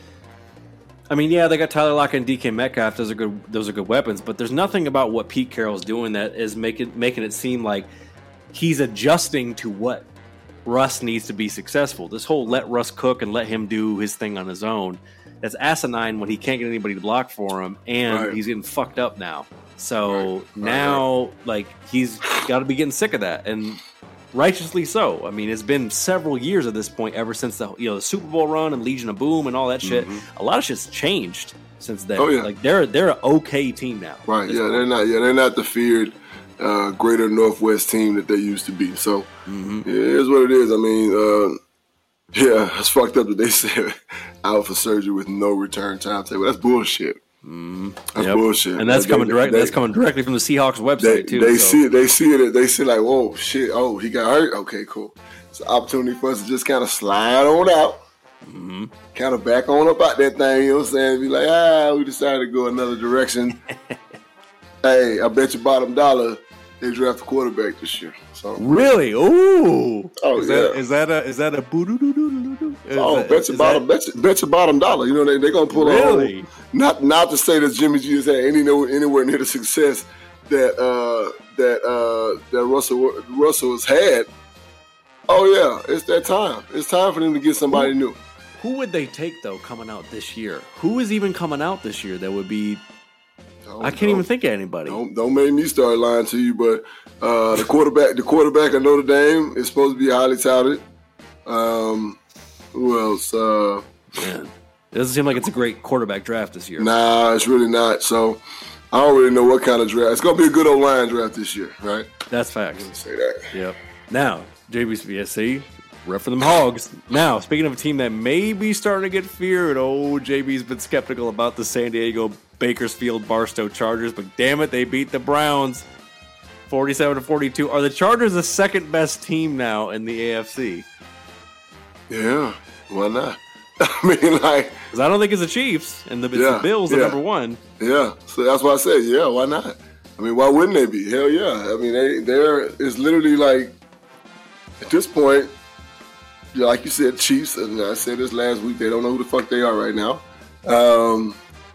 I mean, yeah, they got Tyler Lockett and D K Metcalf. Those are good. Those are good weapons. But there's nothing about what Pete Carroll's doing that is making making it seem like he's adjusting to what Russ needs to be successful. This whole let Russ cook and let him do his thing on his own. That's asinine when he can't get anybody to block for him, and right. he's getting fucked up now. So right. now, right. like, he's got to be getting sick of that, and righteously so. I mean, it's been several years at this point, ever since the you know the Super Bowl run and Legion of Boom and all that shit. Mm-hmm. A lot of shit's changed since then. Oh, yeah. Like they're they're an okay team now. Right? Yeah, point. they're not. Yeah, they're not the feared uh, Greater Northwest team that they used to be. So mm-hmm. yeah, it is what it is. I mean, uh, yeah, it's fucked up that they said out for surgery with no return timetable. That's bullshit. Mm, that's yep. bullshit. And that's they, coming direct. They, that's coming directly from the Seahawks website they, too. They so. see it. They see it. They see like, whoa, shit. Oh, he got hurt. Okay, cool. It's an opportunity for us to just kind of slide on out, mm-hmm. kind of back on up out that thing. You know what I'm saying? Be like, ah, we decided to go another direction. Hey, I bet you bottom dollar they draft a quarterback this year. So really, ooh, oh is yeah, that, is that a is that a boo doo doo doo doo doo? Oh, that, bet your bottom, that... bet your, bet your bottom dollar. You know they they gonna pull really? a whole, not not to say that Jimmy G has had any anywhere near the success that uh, that uh, that Russell Russell has had. Oh yeah, it's that time. It's time for them to get somebody who, new. Who would they take though coming out this year? Who is even coming out this year that would be? Don't, I can't even think of anybody. Don't, don't make me start lying to you, but uh, the quarterback, the quarterback of Notre Dame is supposed to be highly touted. Um, who else? Uh, Man, it doesn't seem like it's a great quarterback draft this year. Nah, it's really not. So I don't really know what kind of draft. It's gonna be a good old line draft this year, right? That's facts. Say that. Yep. Now, J B's yeah, see, rep for them Hogs. Now, speaking of a team that may be starting to get feared, oh, J B's been skeptical about the San Diego Bakersfield Barstow Chargers, but damn it, they beat the Browns forty-seven to forty-two. Are the Chargers the second best team now in the A F C? Yeah, why not? I mean, like, because I don't think it's the Chiefs, and the, it's yeah, the Bills, the yeah. number one. Yeah, so that's why I said, yeah, why not? I mean, why wouldn't they be? Hell yeah. I mean, they they're it's literally like at this point, yeah, like you said, Chiefs, and I said this last week, they don't know who the fuck they are right now. Um,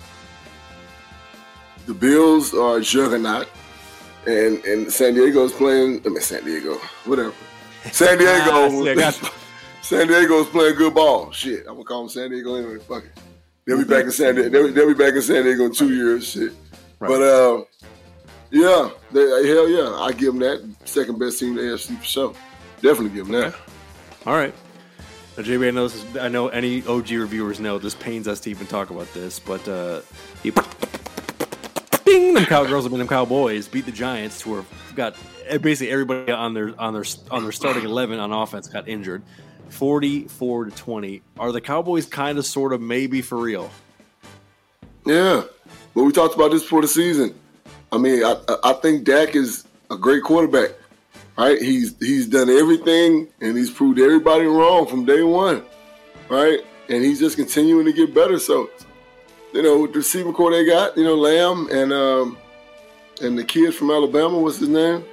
the Bills are a juggernaut, and and San Diego's playing. I mean, San Diego, whatever. San Diego. ah, see, I got you. San Diego's playing good ball. Shit, I'm gonna call them San Diego anyway. Fuck it. They'll be back in San Diego. They'll, they'll be back in San Diego in two years. Shit. Right. But uh, yeah, they, hell yeah, I give them that second best team in the A F C for sure. Definitely give them that. Okay. All right. Now, J B, I know this is, I know any O G reviewers know this pains us to even talk about this, but uh, he, bing, them Cowgirls and them Cowboys beat the Giants, who have got basically everybody on their on their on their starting eleven on offense got injured. forty-four to twenty. Are the Cowboys kind of, sort of, maybe for real? Yeah, but we talked about this before the season. I mean, I, I think Dak is a great quarterback, right? He's he's done everything, and he's proved everybody wrong from day one, right? And he's just continuing to get better. So, you know, with the receiver core they got, you know, Lamb and um, and the kid from Alabama, what's his name?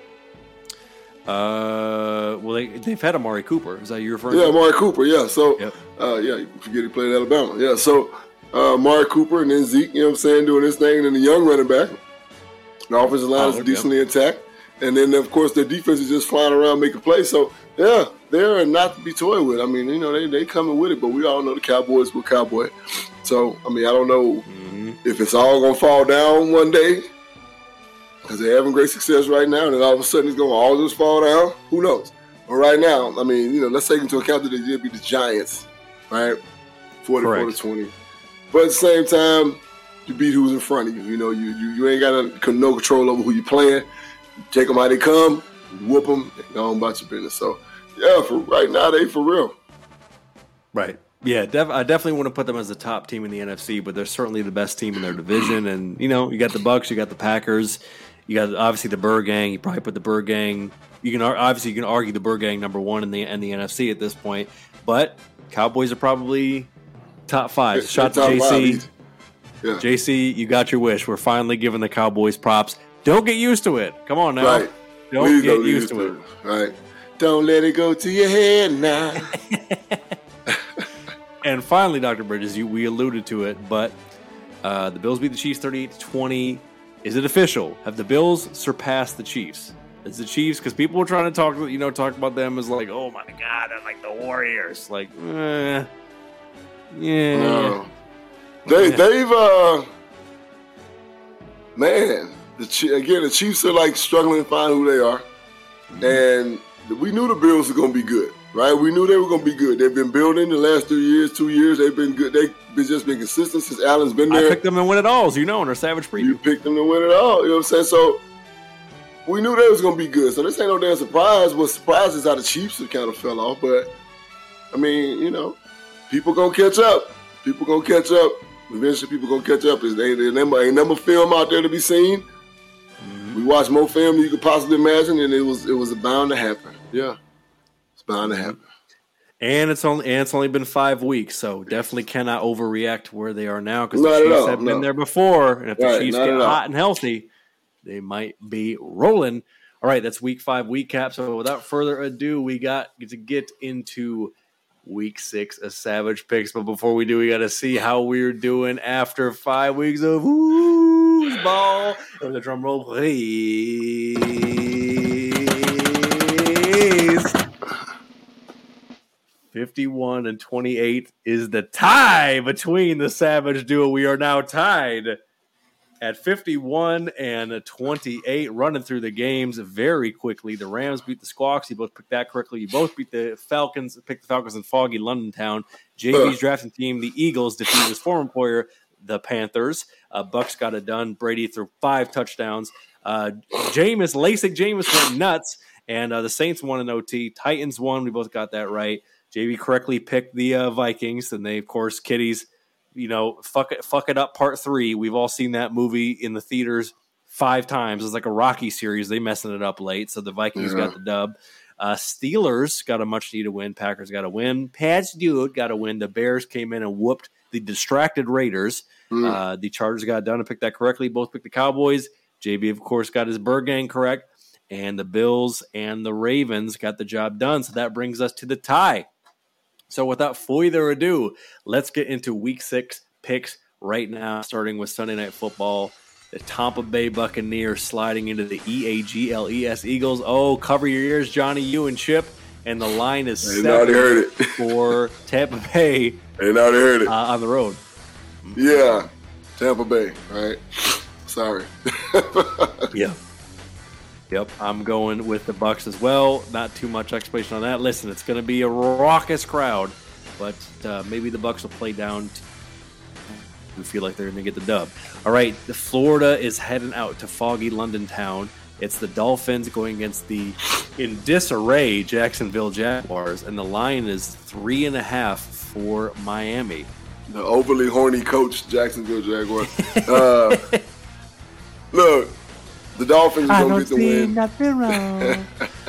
Uh, well, they, they've had Amari Cooper. Is that you referring yeah, to? Yeah, Amari Cooper, yeah. So, yep. uh, yeah, you forget he played at Alabama. Yeah, so uh, Amari Cooper and then Zeke, you know what I'm saying, doing this thing, and then the young running back. The offensive line oh, is decently yep. intact. And then, of course, their defense is just flying around making plays. So, yeah, they're not to be toyed with. I mean, you know, they they coming with it, but we all know the Cowboys were Cowboy. So, I mean, I don't know Mm-hmm. if it's all going to fall down one day because they're having great success right now, and then all of a sudden it's going to all just fall down. Who knows? But right now, I mean, you know, let's take into account that they did beat the Giants, right? forty-four to twenty. But at the same time, you beat who's in front of you. You know, you you, you ain't got no, no control over who you're playing. You take them how they come, you whoop them, and go on about your business. So, yeah, for right now, they for real. Right. Yeah, def- I definitely want to put them as the top team in the N F C, but they're certainly the best team in their division. And, you know, you got the Bucs, you got the Packers, you got obviously the Bird Gang. You probably put the Bird Gang. You can obviously you can argue the Bird Gang number one in the in the N F C at this point, but Cowboys are probably top five. Shout to J C. Yeah. J C, you got your wish. We're finally giving the Cowboys props. Don't get used to it. Come on now. Right. Don't Please get don't used to to it. it. Right. Don't let it go to your head now. And finally, Doctor Bridges, you, we alluded to it, but uh, the Bills beat the Chiefs thirty-eight to twenty. Is it official? Have the Bills surpassed the Chiefs? Is the Chiefs, because people were trying to talk, you know, talk about them as like, oh my God, they're like the Warriors. Like, eh, yeah. No. They, they've, uh, man, the again, the Chiefs are like struggling to find who they are. And we knew the Bills were going to be good, right? We knew they were going to be good. They've been building the last three years, two years. They've been good. They've been, just been consistent since Allen's been there. I picked them to win it all, as you know, in our Savage preview. You picked them to win it all. You know what I'm saying? So we knew they was going to be good. So this ain't no damn surprise. What surprise is how the Chiefs have kind of fell off. But, I mean, you know, people going to catch up. People going to catch up. Eventually people going to catch up. There's ain't number, ain't number film out there to be seen. Mm-hmm. We watched more film than you could possibly imagine, and it was it was bound to happen. Yeah, it's bound to happen. And it's only and it's only been five weeks, so definitely cannot overreact to where they are now because Not the at Chiefs all, have been no. there before, and if the Right, Chiefs not get at all. hot and healthy, they might be rolling. All right, that's Week Five recap. So without further ado, we got to get into Week Six of Savage Picks. But before we do, we got to see how we're doing after five weeks of foosball. Or the drum roll, please. fifty-one and twenty-eight is the tie between the Savage duo. We are now tied at fifty-one and twenty-eight, running through the games very quickly. The Rams beat the Squawks. You both picked that correctly. You both beat the Falcons, picked the Falcons in foggy London town. J B's drafting team, the Eagles, defeated his former employer, the Panthers. Uh, Bucks got it done. Brady threw five touchdowns. Uh, Jameis, LASIK Jameis went nuts, and uh, the Saints won in O T. Titans won. We both got that right. J B correctly picked the uh, Vikings, and they, of course, kiddies, you know, fuck it, fuck it up part three. We've all seen that movie in the theaters five times. It's like a Rocky series. They messing it up late, so the Vikings Yeah. got the dub. Uh, Steelers got a much-needed win. Packers got a win. Pats dude got a win. The Bears came in and whooped the distracted Raiders. Mm. Uh, the Chargers got it done and picked that correctly. Both picked the Cowboys. J B, of course, got his Bird Gang correct. And the Bills and the Ravens got the job done. So that brings us to the tie. So without further ado, let's get into Week Six picks right now, starting with Sunday Night Football. The Tampa Bay Buccaneers sliding into the E A G L E S Eagles. Oh, cover your ears, Johnny, you and Chip. And the line is Ain't already heard it. for Tampa Bay Ain't already heard it. uh, on the road. Yeah, Tampa Bay, right? Sorry. Yeah. Yep, I'm going with the Bucs as well. Not too much explanation on that. Listen, it's going to be a raucous crowd, but uh, maybe the Bucs will play down. T- we feel like they're going to get the dub. All right, the Florida is heading out to foggy London town. It's the Dolphins going against the in disarray Jacksonville Jaguars, and the line is three and a half for Miami. The overly horny coach, Jacksonville Jaguars. Uh, look, the Dolphins are going to get the win. nothing wrong. And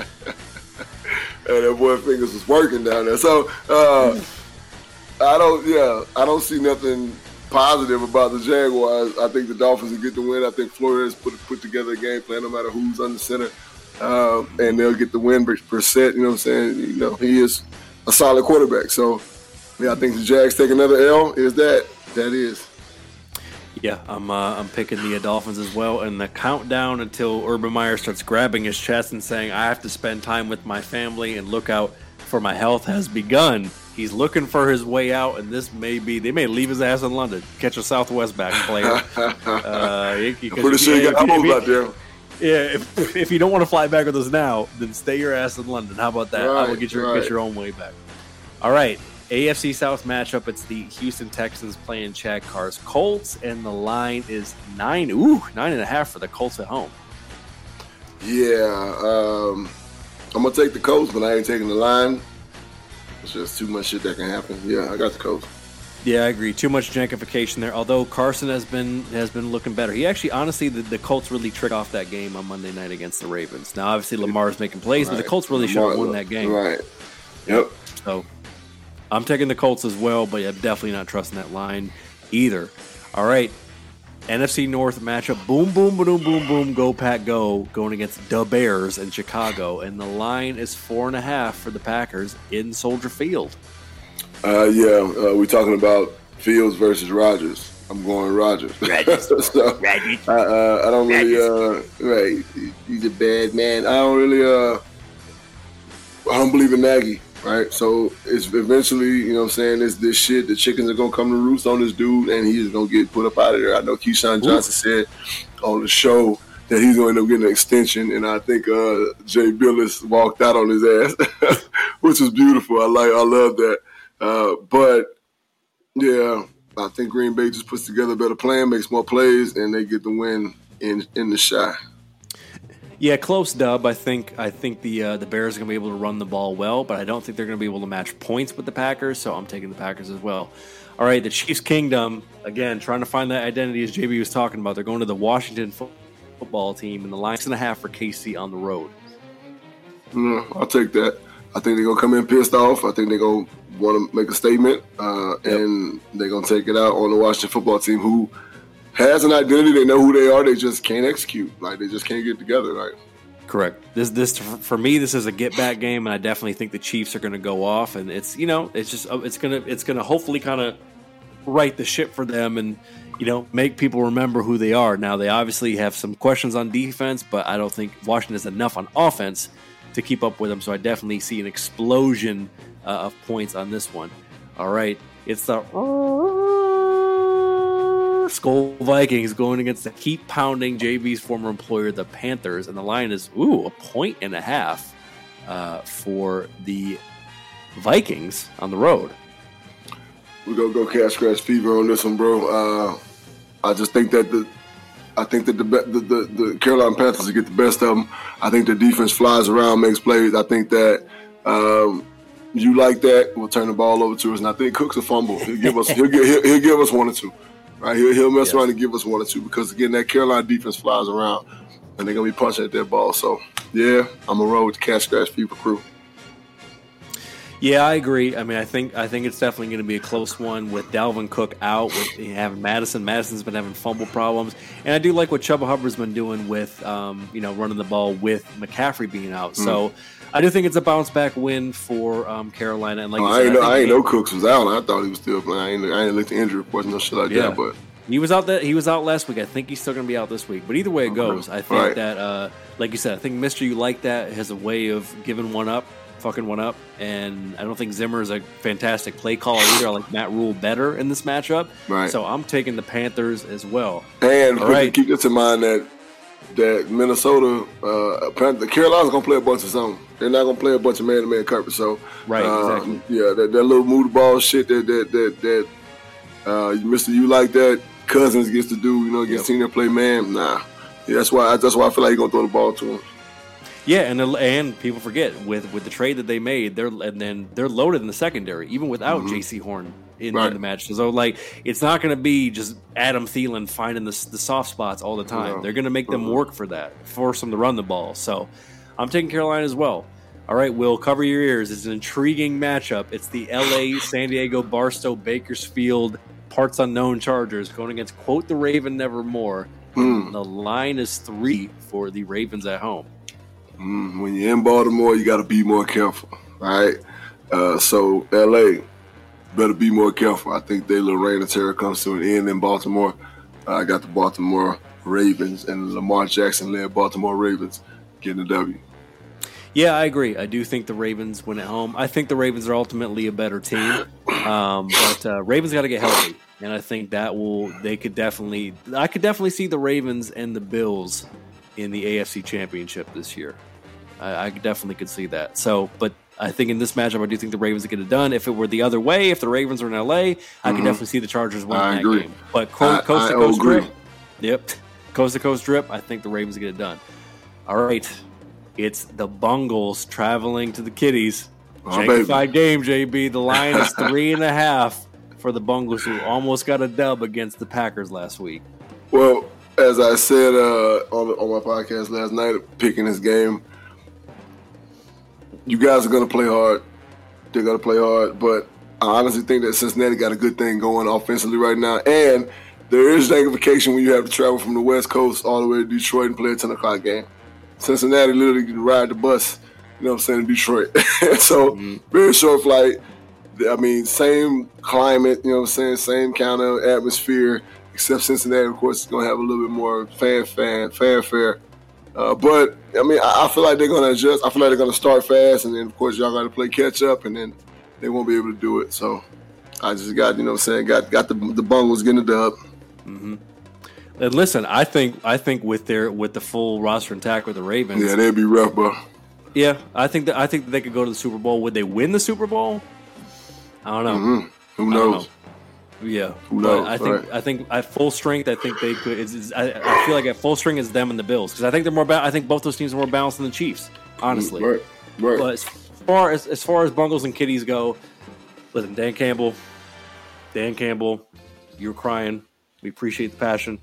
that boy fingers was working down there. So uh, I don't, yeah, I don't see nothing positive about the Jaguars. I think the Dolphins will get the win. I think Florida has put put together a game plan, no matter who's under center, uh, and they'll get the win. Percent, you know what I'm saying? You know, he is a solid quarterback. So yeah, I think the Jags take another L. Is that that is? Yeah, I'm uh, I'm picking the Dolphins as well. And the countdown until Urban Meyer starts grabbing his chest and saying, I have to spend time with my family and look out for my health has begun. He's looking for his way out, and this may be, they may leave his ass in London, catch a Southwest back player. uh, I'm pretty sure you got holes out there. Yeah, if, if you don't want to fly back with us now, then stay your ass in London. How about that? Right, I will get your, right. get your own way back. All right. A F C South matchup. It's the Houston Texans playing Chad Carr's Colts, and the line is nine. Ooh, nine and a half for the Colts at home. Yeah, um, I'm gonna take the Colts, but I ain't taking the line. It's just too much shit that can happen. Yeah, I got the Colts. Yeah, I agree. Too much gentrification there. Although Carson has been has been looking better. He actually, honestly, the, the Colts really tricked off that game on Monday night against the Ravens. Now, obviously, Lamar's making plays, right. but the Colts really should have won that game. Right. Yep. So, I'm taking the Colts as well, but I'm definitely not trusting that line either. All right. N F C North matchup. Boom, boom, boom, boom, boom. Go, Pack, go. Going against the Bears in Chicago. And the line is four and a half for the Packers in Soldier Field. Uh, yeah, uh, we're talking about Fields versus Rodgers. I'm going Rodgers. Rodgers. so, Rodgers. I, uh, I don't really, uh, right, he's a bad man. I don't really, uh, I don't believe in Nagy, right? So it's eventually, you know what I'm saying, it's this shit, the chickens are going to come to roost on this dude, and he's going to get put up out of there. I know Keyshawn Johnson Ooh. said on the show that he's going to end up getting an extension, and I think uh, Jay Billis walked out on his ass, which was beautiful. I like, I love that. Uh, but, yeah, I think Green Bay just puts together a better plan, makes more plays, and they get the win in in the shot. Yeah, close dub. I think I think the uh, the Bears are going to be able to run the ball well, but I don't think they're going to be able to match points with the Packers, so I'm taking the Packers as well. All right, the Chiefs' Kingdom, again, trying to find that identity as J B was talking about. They're going to the Washington fo- football team, and the line is and a half for K C on the road. Mm, I'll take that. I think they're going to come in pissed off. I think they're going to want to make a statement, uh, yep. and they're going to take it out on the Washington football team, who has an identity. They know who they are. They just can't execute. Like, they just can't get together. Right? Correct. This, this for me, this is a get-back game, and I definitely think the Chiefs are going to go off. And it's, you know, it's just it's gonna it's gonna hopefully kind of right the ship for them, and you know, make people remember who they are. Now, they obviously have some questions on defense, but I don't think Washington is enough on offense to keep up with them. So I definitely see an explosion uh, of points on this one. All right, it's the Skull Vikings going against the keep pounding J B's former employer, the Panthers, and the line is ooh a point and a half uh, for the Vikings on the road. We're gonna go cash scratch fever on this one, bro. Uh, I just think that the I think that the, the the the Carolina Panthers will get the best of them. I think the defense flies around, makes plays. I think that um, you like that. We'll turn the ball over to us, and I think Cook's a fumble. He'll give us he'll, he'll, he'll give us one or two. Right, he'll, he'll mess yes. around and give us one or two because, again, that Carolina defense flies around, and they're going to be punching at that ball. So, yeah, I'm going to roll with the cash scratch fever crew. Yeah, I agree. I mean, I think I think it's definitely going to be a close one with Dalvin Cook out, with having Madison. Madison's been having fumble problems. And I do like what Chuba Hubbard's been doing with, um, you know, running the ball with McCaffrey being out. Mm. So, I do think it's a bounce-back win for um, Carolina. And like oh, you I said, ain't, know, I ain't he, know Cooks was out. I thought he was still playing. I ain't, I ain't looked at injury reports, no shit like yeah. that. But he was out that he was out last week. I think he's still going to be out this week. But either way it goes, I think right. that, uh, like you said, I think Mister You Like That has a way of giving one up, fucking one up. And I don't think Zimmer is a fantastic play caller either. I like Matt Rule better in this matchup. Right. So I'm taking the Panthers as well. And All right. keep this in mind that that Minnesota, uh, the Carolina's gonna play a bunch of something. They're not gonna play a bunch of man-to-man coverage. So, right, uh, exactly. Yeah, that, that little move the ball shit that that that that uh, Mister You Like That Cousins gets to do, you know, gets yep. senior play man. Nah, yeah, that's why that's why I feel like he's gonna throw the ball to him. Yeah, and and people forget with with the trade that they made, they're and then they're loaded in the secondary, even without mm-hmm. J C Horn in, right. in the match. So like, it's not going to be just Adam Thielen finding the the soft spots all the time. No. They're going to make them work for that, force them to run the ball. So I'm taking Carolina as well. All right, Will, cover your ears. It's an intriguing matchup. It's the L A, San Diego, Barstow, Bakersfield, parts unknown Chargers going against quote the Raven Nevermore. Mm. The line is three for the Ravens at home. Mm, when you're in Baltimore, you got to be more careful, right? Uh, so L A better be more careful. I think their little reign of terror comes to an end in Baltimore. Uh, I got the Baltimore Ravens, and Lamar Jackson led Baltimore Ravens getting the W. Yeah, I agree. I do think the Ravens win at home. I think the Ravens are ultimately a better team, um, but uh, Ravens got to get healthy, and I think that will. They could definitely. I could definitely see the Ravens and the Bills in the A F C Championship this year. I, I definitely could see that. So, but I think in this matchup, I do think the Ravens get it done. If it were the other way, if the Ravens are in L A, I mm-hmm. could definitely see the Chargers winning I that agree. game. But co- I, coast I to coast agree. drip, yep, coast to coast drip. I think the Ravens get it done. All right. It's the Bungles traveling to the Kitties. Oh, Jankified game, J B. The line is three and a half for the Bungles, who almost got a dub against the Packers last week. Well, as I said uh, on, the, on my podcast last night, picking this game, you guys are going to play hard. They're going to play hard, but I honestly think that Cincinnati got a good thing going offensively right now, and there is jankification when you have to travel from the West Coast all the way to Detroit and play a ten o'clock game. Cincinnati literally can ride the bus, you know what I'm saying, in Detroit. so, mm-hmm. very short flight. I mean, same climate, you know what I'm saying, same kind of atmosphere, except Cincinnati, of course, is going to have a little bit more fan, fan, fanfare. Uh, but, I mean, I, I feel like they're going to adjust. I feel like they're going to start fast, and then, of course, y'all got to play catch-up, and then they won't be able to do it. So, I just got, you know what I'm saying, got got the, the Bungles getting the dub. Mm-hmm. And listen, I think I think with their with the full roster intact with the Ravens, yeah, they'd be rough, bro. Yeah, I think that I think that they could go to the Super Bowl. Would they win the Super Bowl? I don't know. Mm-hmm. Who knows? Know. Yeah, who knows? But I think right. I think at full strength, I think they could. It's, it's, I, I feel like at full strength is them and the Bills because I think they're more. Ba- I think both those teams are more balanced than the Chiefs, honestly. Right, right. But as far as as far as Bungles and Kitties go, listen, Dan Campbell, Dan Campbell, you're crying. We appreciate the passion.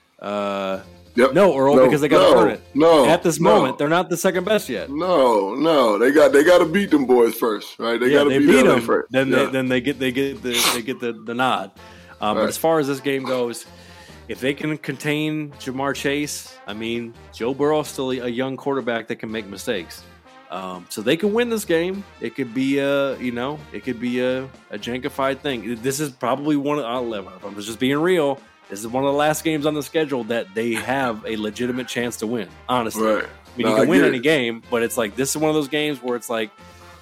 Uh, yep. No, Earl, no, because they got to no, earn it. No, at this no. moment, they're not the second best yet. No, no, they got they got to beat them boys first, right? They yeah, got to they beat, beat them them first. Then yeah. they then they get they get the they get the, the nod. Um, right. But as far as this game goes, if they can contain Jamar Chase, I mean, Joe Burrow is still a young quarterback that can make mistakes. Um, so they can win this game. It could be a you know it could be a, a jankified thing. This is probably one of I'll, I'm just being real. This is one of the last games on the schedule that they have a legitimate chance to win, honestly. Right. I mean, no, you can I win it. any game, but it's like this is one of those games where it's like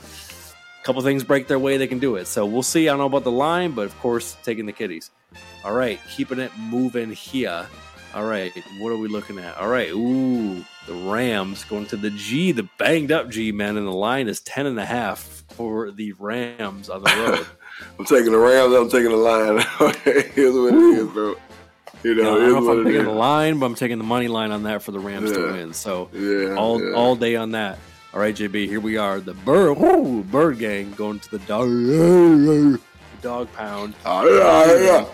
a couple things break their way, they can do it. So we'll see. I don't know about the line, but of course, taking the Kitties. All right, keeping it moving here. All right, what are we looking at? All right, ooh, the Rams going to the G, the banged up G, man, and the line is ten and a half for the Rams on the road. I'm taking the Rams, I'm taking the line. Okay, here's what Ooh. it is, bro. You know, Yeah, I don't know if I'm taking is. the line, but I'm taking the money line on that for the Rams yeah. to win. So yeah, all yeah. all day on that. All right, J B, here we are. The bird, woo, bird gang going to the dog, dog pound. Oh,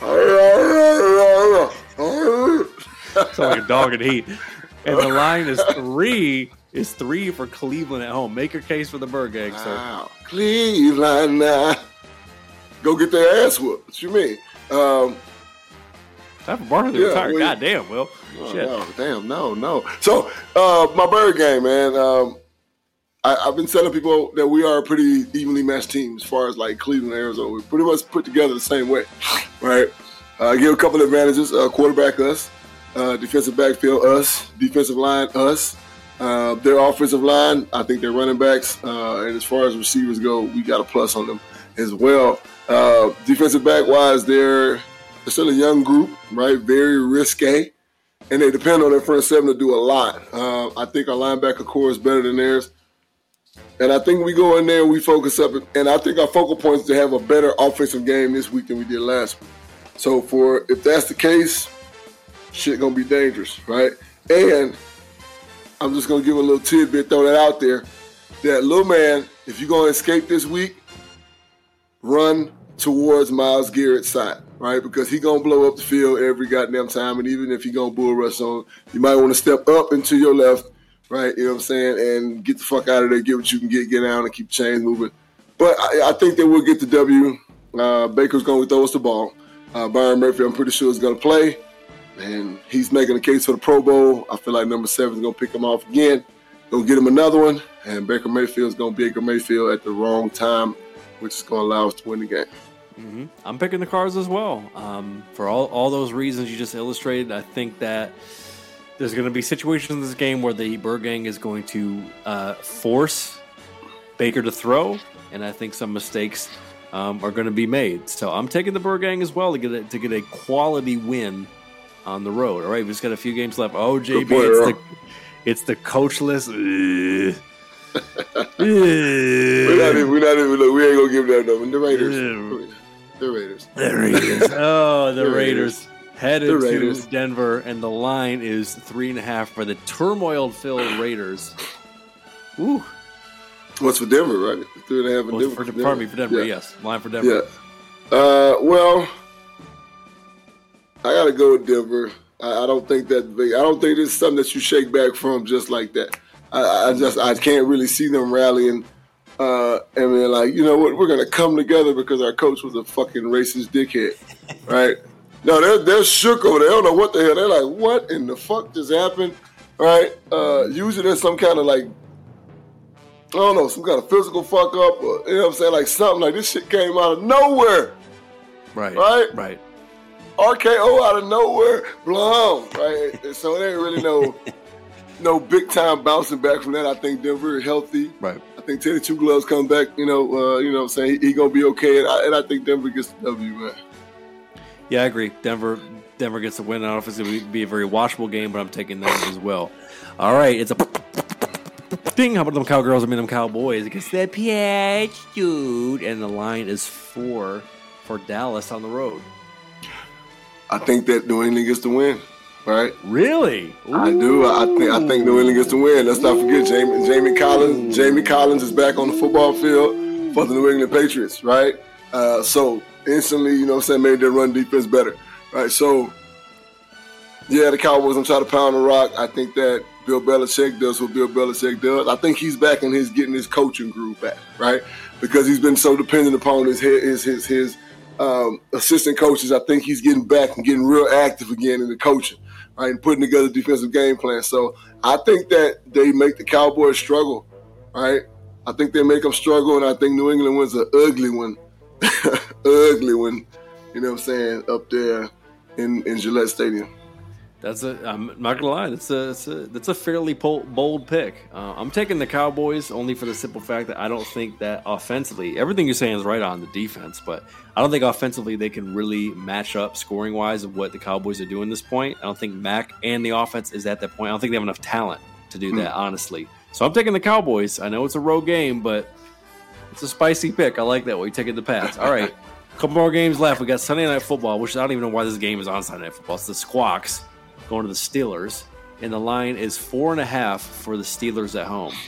yeah, yeah. Sound like a dog in heat. And the line is three. Is three for Cleveland at home. Make your case for the bird gang, sir. Wow. Cleveland, uh, go get their ass whooped. What you mean? Um, Time for Barkley to Yeah, retire. well, God damn, Will. Oh, Shit. no, damn, no, no. So, uh, my bird game, man. Um, I, I've been telling people that we are a pretty evenly matched team as far as like Cleveland and Arizona. We pretty much put together the same way, right? Uh, give a couple of advantages. Uh, quarterback, us. Uh, defensive backfield, us. Defensive line, us. Uh, their offensive line, I think their running backs. Uh, and as far as receivers go, we got a plus on them as well. Uh, defensive back-wise, they're... They're still a young group, right? Very risque. And they depend on their front seven to do a lot. Uh, I think our linebacker core is better than theirs. And I think we go in there and we focus up. And I think our focal point is to have a better offensive game this week than we did last week. So for if that's the case, shit gonna be dangerous, right? And I'm just gonna give a little tidbit, throw that out there. That little man, if you're gonna escape this week, run towards Myles Garrett's side, right? Because he gonna blow up the field every goddamn time, and even if he gonna bull rush on, you might want to step up and to your left, right? You know what I'm saying? And get the fuck out of there, get what you can get, get out, and keep chains moving. But I, I think that we'll get the W. Uh, Baker's gonna throw us the ball. Uh, Byron Murphy, I'm pretty sure is gonna play, and he's making a case for the Pro Bowl. I feel like number seven is gonna pick him off again. Gonna get him another one, and Baker Mayfield's gonna be Baker Mayfield at the wrong time, which is gonna allow us to win the game. Mm-hmm. I'm picking the Cards as well. Um, for all, all those reasons you just illustrated, I think that there's going to be situations in this game where the Bird Gang is going to uh, force Baker to throw, and I think some mistakes um, are going to be made. So I'm taking the Bird Gang as well to get a, to get a quality win on the road. All right, we've just got a few games left. Oh, J B, it's the, it's the coachless. we're not even, we're not even, we ain't going to give that number. The Raiders. The Raiders. The Raiders. Oh, the, the Raiders. Raiders. Headed the Raiders. to Denver, and the line is three and a half for the turmoil-filled Raiders. Ooh. What's for Denver, right? Three and a half for well, Denver. For, Denver. Pardon me, for Denver, yeah. yes. Line for Denver. Yeah. Uh, well, I got to go with Denver. I, I don't think that big. I don't think this is something that you shake back from just like that. I, I just I can't really see them rallying. Uh, and then, like, you know what? We're going to come together because our coach was a fucking racist dickhead, right? No, they're, they're shook over there. They don't know what the hell. They're like, what in the fuck just happened? Right? Uh, usually there's some kind of like, I don't know, some kind of physical fuck up. Or, you know what I'm saying? Like something like this shit came out of nowhere. Right. Right? Right. R K O out of nowhere. Blown. Right? And so there ain't really no no big time bouncing back from that. I think Denver is healthy. Right. I think Teddy Two Gloves comes back, you know, uh, you know what I'm saying? He, he going to be okay. And I, and I think Denver gets the W, man. Yeah, I agree. Denver Denver gets the win. I don't know if it's going to be a very watchable game, but I'm taking them as well. All right, it's a ding. How about them Cowgirls? I mean, them Cowboys against that P H, dude. And the line is four for Dallas on the road. I think that New England gets the win, right? Really? Ooh. I do. I think I think New England gets the win. Let's not forget Jamie, Jamie Collins. Jamie Collins is back on the football field for the New England Patriots, right? Uh, so instantly, you know what I'm saying, made their run defense better, right? So, yeah, the Cowboys gonna try to pound the rock. I think that Bill Belichick does what Bill Belichick does. I think he's back in his getting his coaching groove back, right? Because he's been so dependent upon his his his his um, assistant coaches. I think he's getting back and getting real active again in the coaching, right, and putting together defensive game plans. So I think that they make the Cowboys struggle, right? I think they make them struggle, and I think New England wins an ugly one. ugly one, you know what I'm saying, up there in, in Gillette Stadium. That's a. I'm not gonna lie. That's a. That's a, that's a fairly bold pick. Uh, I'm taking the Cowboys only for the simple fact that I don't think that offensively, everything you're saying is right on the defense, but I don't think offensively they can really match up scoring wise of what the Cowboys are doing at this point. I don't think Mac and the offense is at that point. I don't think they have enough talent to do that, honestly. So I'm taking the Cowboys. I know it's a road game, but it's a spicy pick. I like that way. You're taking the Pats. All right. A couple more games left. We got Sunday Night Football, which I don't even know why this game is on Sunday Night Football. It's the Squawks going to the Steelers, and the line is four and a half for the Steelers at home.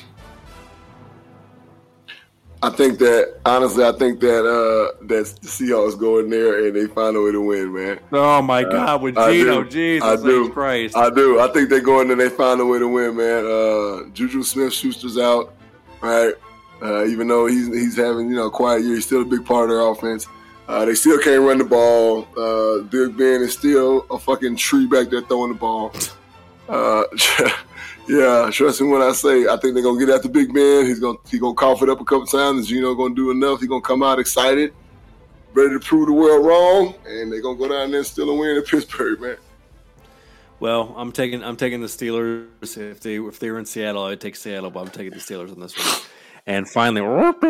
I think that, honestly, I think that uh, that the Seahawks go in there and they find a way to win, man. Oh, my uh, God, with Gino, Jesus I do. Christ. I do. I think they go in there and they find a way to win, man. Uh, Juju Smith-Schuster's out, right? Uh, even though he's he's having, you know, a quiet year, he's still a big part of their offense. Uh, they still can't run the ball. Uh, Big Ben is still a fucking tree back there throwing the ball. Uh, yeah, trust me when I say I think they're gonna get after Big Ben. He's gonna he gonna cough it up a couple times. Gino gonna do enough. He's gonna come out excited, ready to prove the world wrong, and they're gonna go down there and steal a win in Pittsburgh, man. Well, I'm taking I'm taking the Steelers. If they if they were in Seattle, I'd take Seattle, but I'm taking the Steelers on this one. And finally,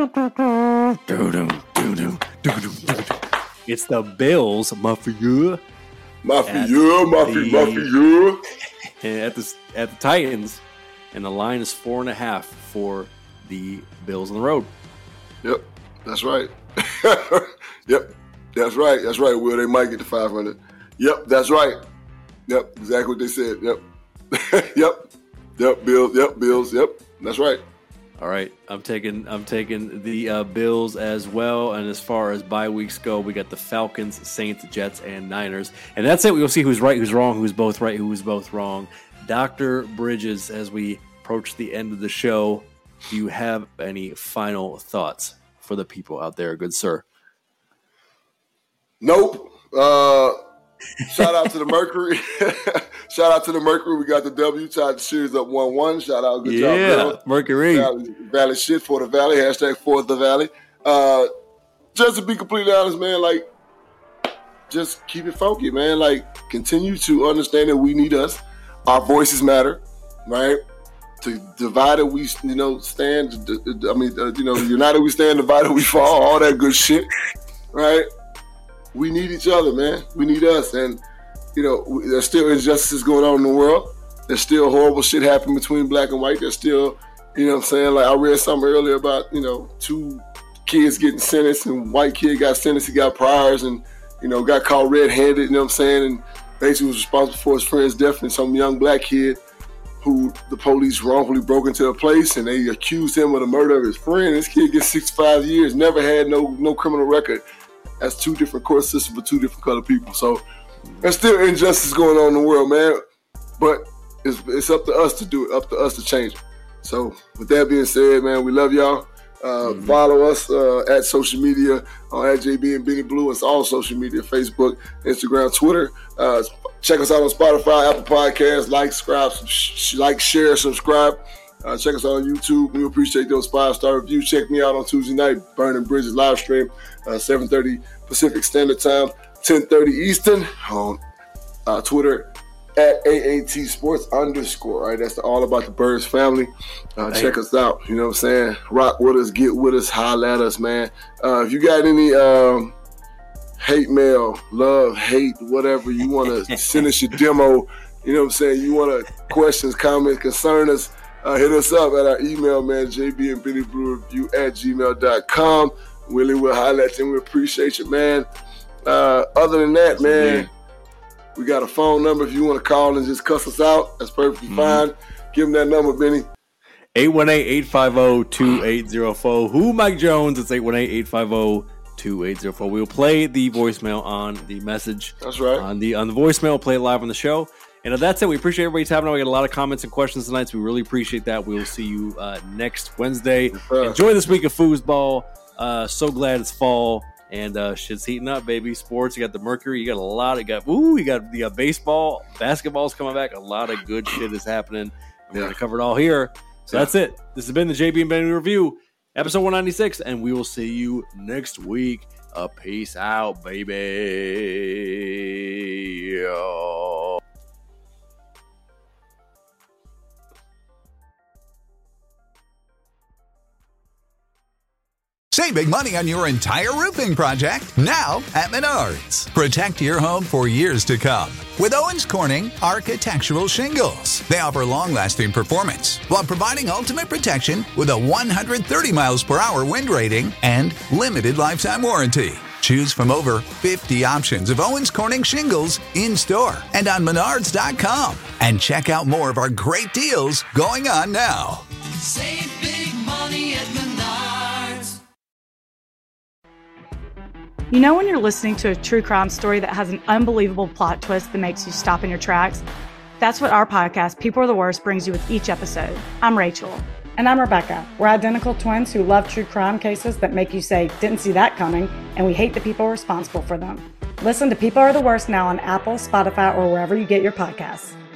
it's the Bills, Mafia. Mafia, Mafia, Mafia. And at the at the Titans, and the line is four and a half for the Bills on the road. Yep, that's right. Yep, that's right. That's right. Will they might get to five hundred? Yep, that's right. Yep, exactly what they said. Yep, yep, yep. Bills. Yep, Bills. Yep, that's right. All right, I'm taking I'm taking the uh, Bills as well. And as far as bye weeks go, we got the Falcons, Saints, Jets, and Niners. And that's it. We'll see who's right, who's wrong, who's both right, who's both wrong. Doctor Bridges, as we approach the end of the show, do you have any final thoughts for the people out there, good sir? Nope. Uh, shout out to the Mercury. Shout out to the Mercury. We got the W. Tied the series up one one. Shout out. Good yeah, job, Bill. Mercury. Valley, Valley shit for the Valley. Hashtag for the Valley. Uh, just to be completely honest, man, like, just keep it funky, man. Like, continue to understand that we need us. our voices matter, right? To divided we, you know, stand. I mean, uh, you know, united we stand, divided we fall. All that good shit, right? We need each other, man. We need us, and you know, there's still injustices going on in the world. There's still horrible shit happening between black and white. There's still, you know what I'm saying? Like I read something earlier about, you know, two kids getting sentenced, and white kid got sentenced, he got priors, and, you know, got caught red-handed, you know what I'm saying? And basically was responsible for his friend's death, and some young black kid who the police wrongfully broke into a place, and they accused him of the murder of his friend. This kid gets sixty-five years, never had no no criminal record. That's two different court systems for two different colored people. So there's still injustice going on in the world, man. But it's, it's up to us to do it, up to us to change it. So with that being said, man, we love y'all. Uh, mm-hmm. Follow us uh, at social media on at J B and Benny Blue. It's all social media: Facebook, Instagram, Twitter. Uh, check us out on Spotify, Apple Podcasts. Like, subscribe, sh- like, share, subscribe. Uh, check us out on YouTube. We appreciate those five-star reviews. Check me out on Tuesday night, Burning Bridges live stream, uh, seven thirty Pacific Standard Time, ten thirty Eastern on uh, Twitter at A A T Sports underscore. All right, that's the All About the Birds family. Uh, check us out. You know what I'm saying? Rock with us, get with us, holla at us, man. Uh, if you got any um, hate mail, love, hate, whatever you want to send us your demo, you know what I'm saying? You want to questions, comments, concern us, uh, hit us up at our email, man, J B and Benny Blue Review at gmail dot com. Willie will holla at you, and we appreciate you, man. Uh, other than that, man, we got a phone number if you want to call and just cuss us out. That's perfectly mm-hmm. fine. Give them that number, Benny. eight one eight, eight five zero, two eight zero four. Who Mike Jones? It's eight one eight, eight five zero, two eight zero four. We'll play the voicemail on the message. That's right. On the on the voicemail, play it live on the show. And that's it. We appreciate everybody tapping on. We got a lot of comments and questions tonight, so we really appreciate that. We will see you uh, next Wednesday. Enjoy this week of foosball. Uh, so glad it's fall. And uh, shit's heating up, baby. Sports, you got the Mercury, you got a lot. You got ooh, you got you got baseball, basketball's coming back. A lot of good shit is happening. I'm yeah. gonna cover it all here. So yeah. that's it. This has been the J B and Benny Review, episode one ninety-six, and we will see you next week. Uh, peace out, baby. Oh. Save big money on your entire roofing project now at Menards. Protect your home for years to come with Owens Corning Architectural Shingles. They offer long-lasting performance while providing ultimate protection with a one hundred thirty miles per hour wind rating and limited lifetime warranty. Choose from over fifty options of Owens Corning shingles in-store and on menards dot com. And check out more of our great deals going on now. Save big money at Menards. You know when you're listening to a true crime story that has an unbelievable plot twist that makes you stop in your tracks? That's what our podcast, People Are the Worst, brings you with each episode. I'm Rachel. And I'm Rebecca. We're identical twins who love true crime cases that make you say, didn't see that coming, and we hate the people responsible for them. Listen to People Are the Worst now on Apple, Spotify, or wherever you get your podcasts.